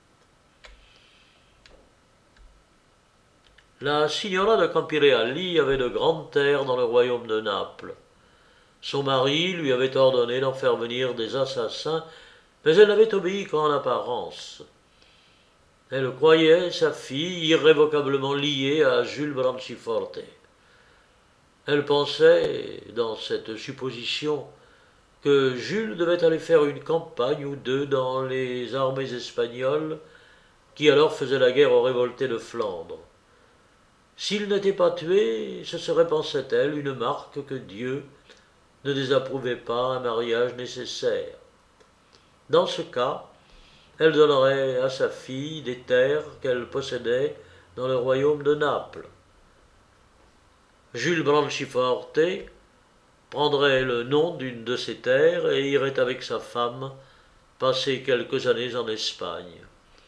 La signora de Campireali avait de grandes terres dans le royaume de Naples. Son mari lui avait ordonné d'en faire venir des assassins, mais elle n'avait obéi qu'en apparence. Elle croyait sa fille irrévocablement liée à Jules Branciforte. Elle pensait, dans cette supposition, que Jules devait aller faire une campagne ou 2 dans les armées espagnoles, qui alors faisaient la guerre aux révoltés de Flandre. S'il n'était pas tué, ce serait, pensait-elle, une marque que Dieu ne désapprouvait pas un mariage nécessaire. Dans ce cas, elle donnerait à sa fille des terres qu'elle possédait dans le royaume de Naples. Jules Branciforte prendrait le nom d'une de ces terres et irait avec sa femme passer quelques années en Espagne.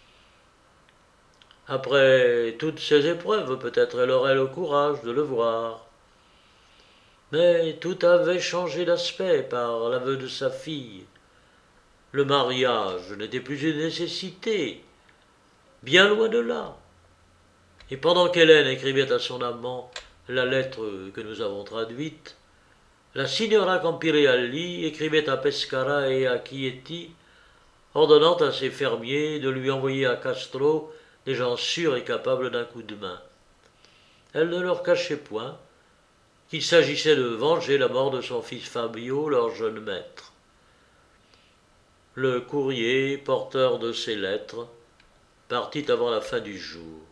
Après toutes ces épreuves, peut-être elle aurait le courage de le voir. Mais tout avait changé d'aspect par l'aveu de sa fille. Le mariage n'était plus une nécessité, bien loin de là. Et pendant qu'Hélène écrivait à son amant la lettre que nous avons traduite, la signora Campireali écrivait à Pescara et à Chieti, ordonnant à ses fermiers de lui envoyer à Castro des gens sûrs et capables d'un coup de main. Elle ne leur cachait point qu'il s'agissait de venger la mort de son fils Fabio, leur jeune maître. Le courrier, porteur de ces lettres, partit avant la fin du jour.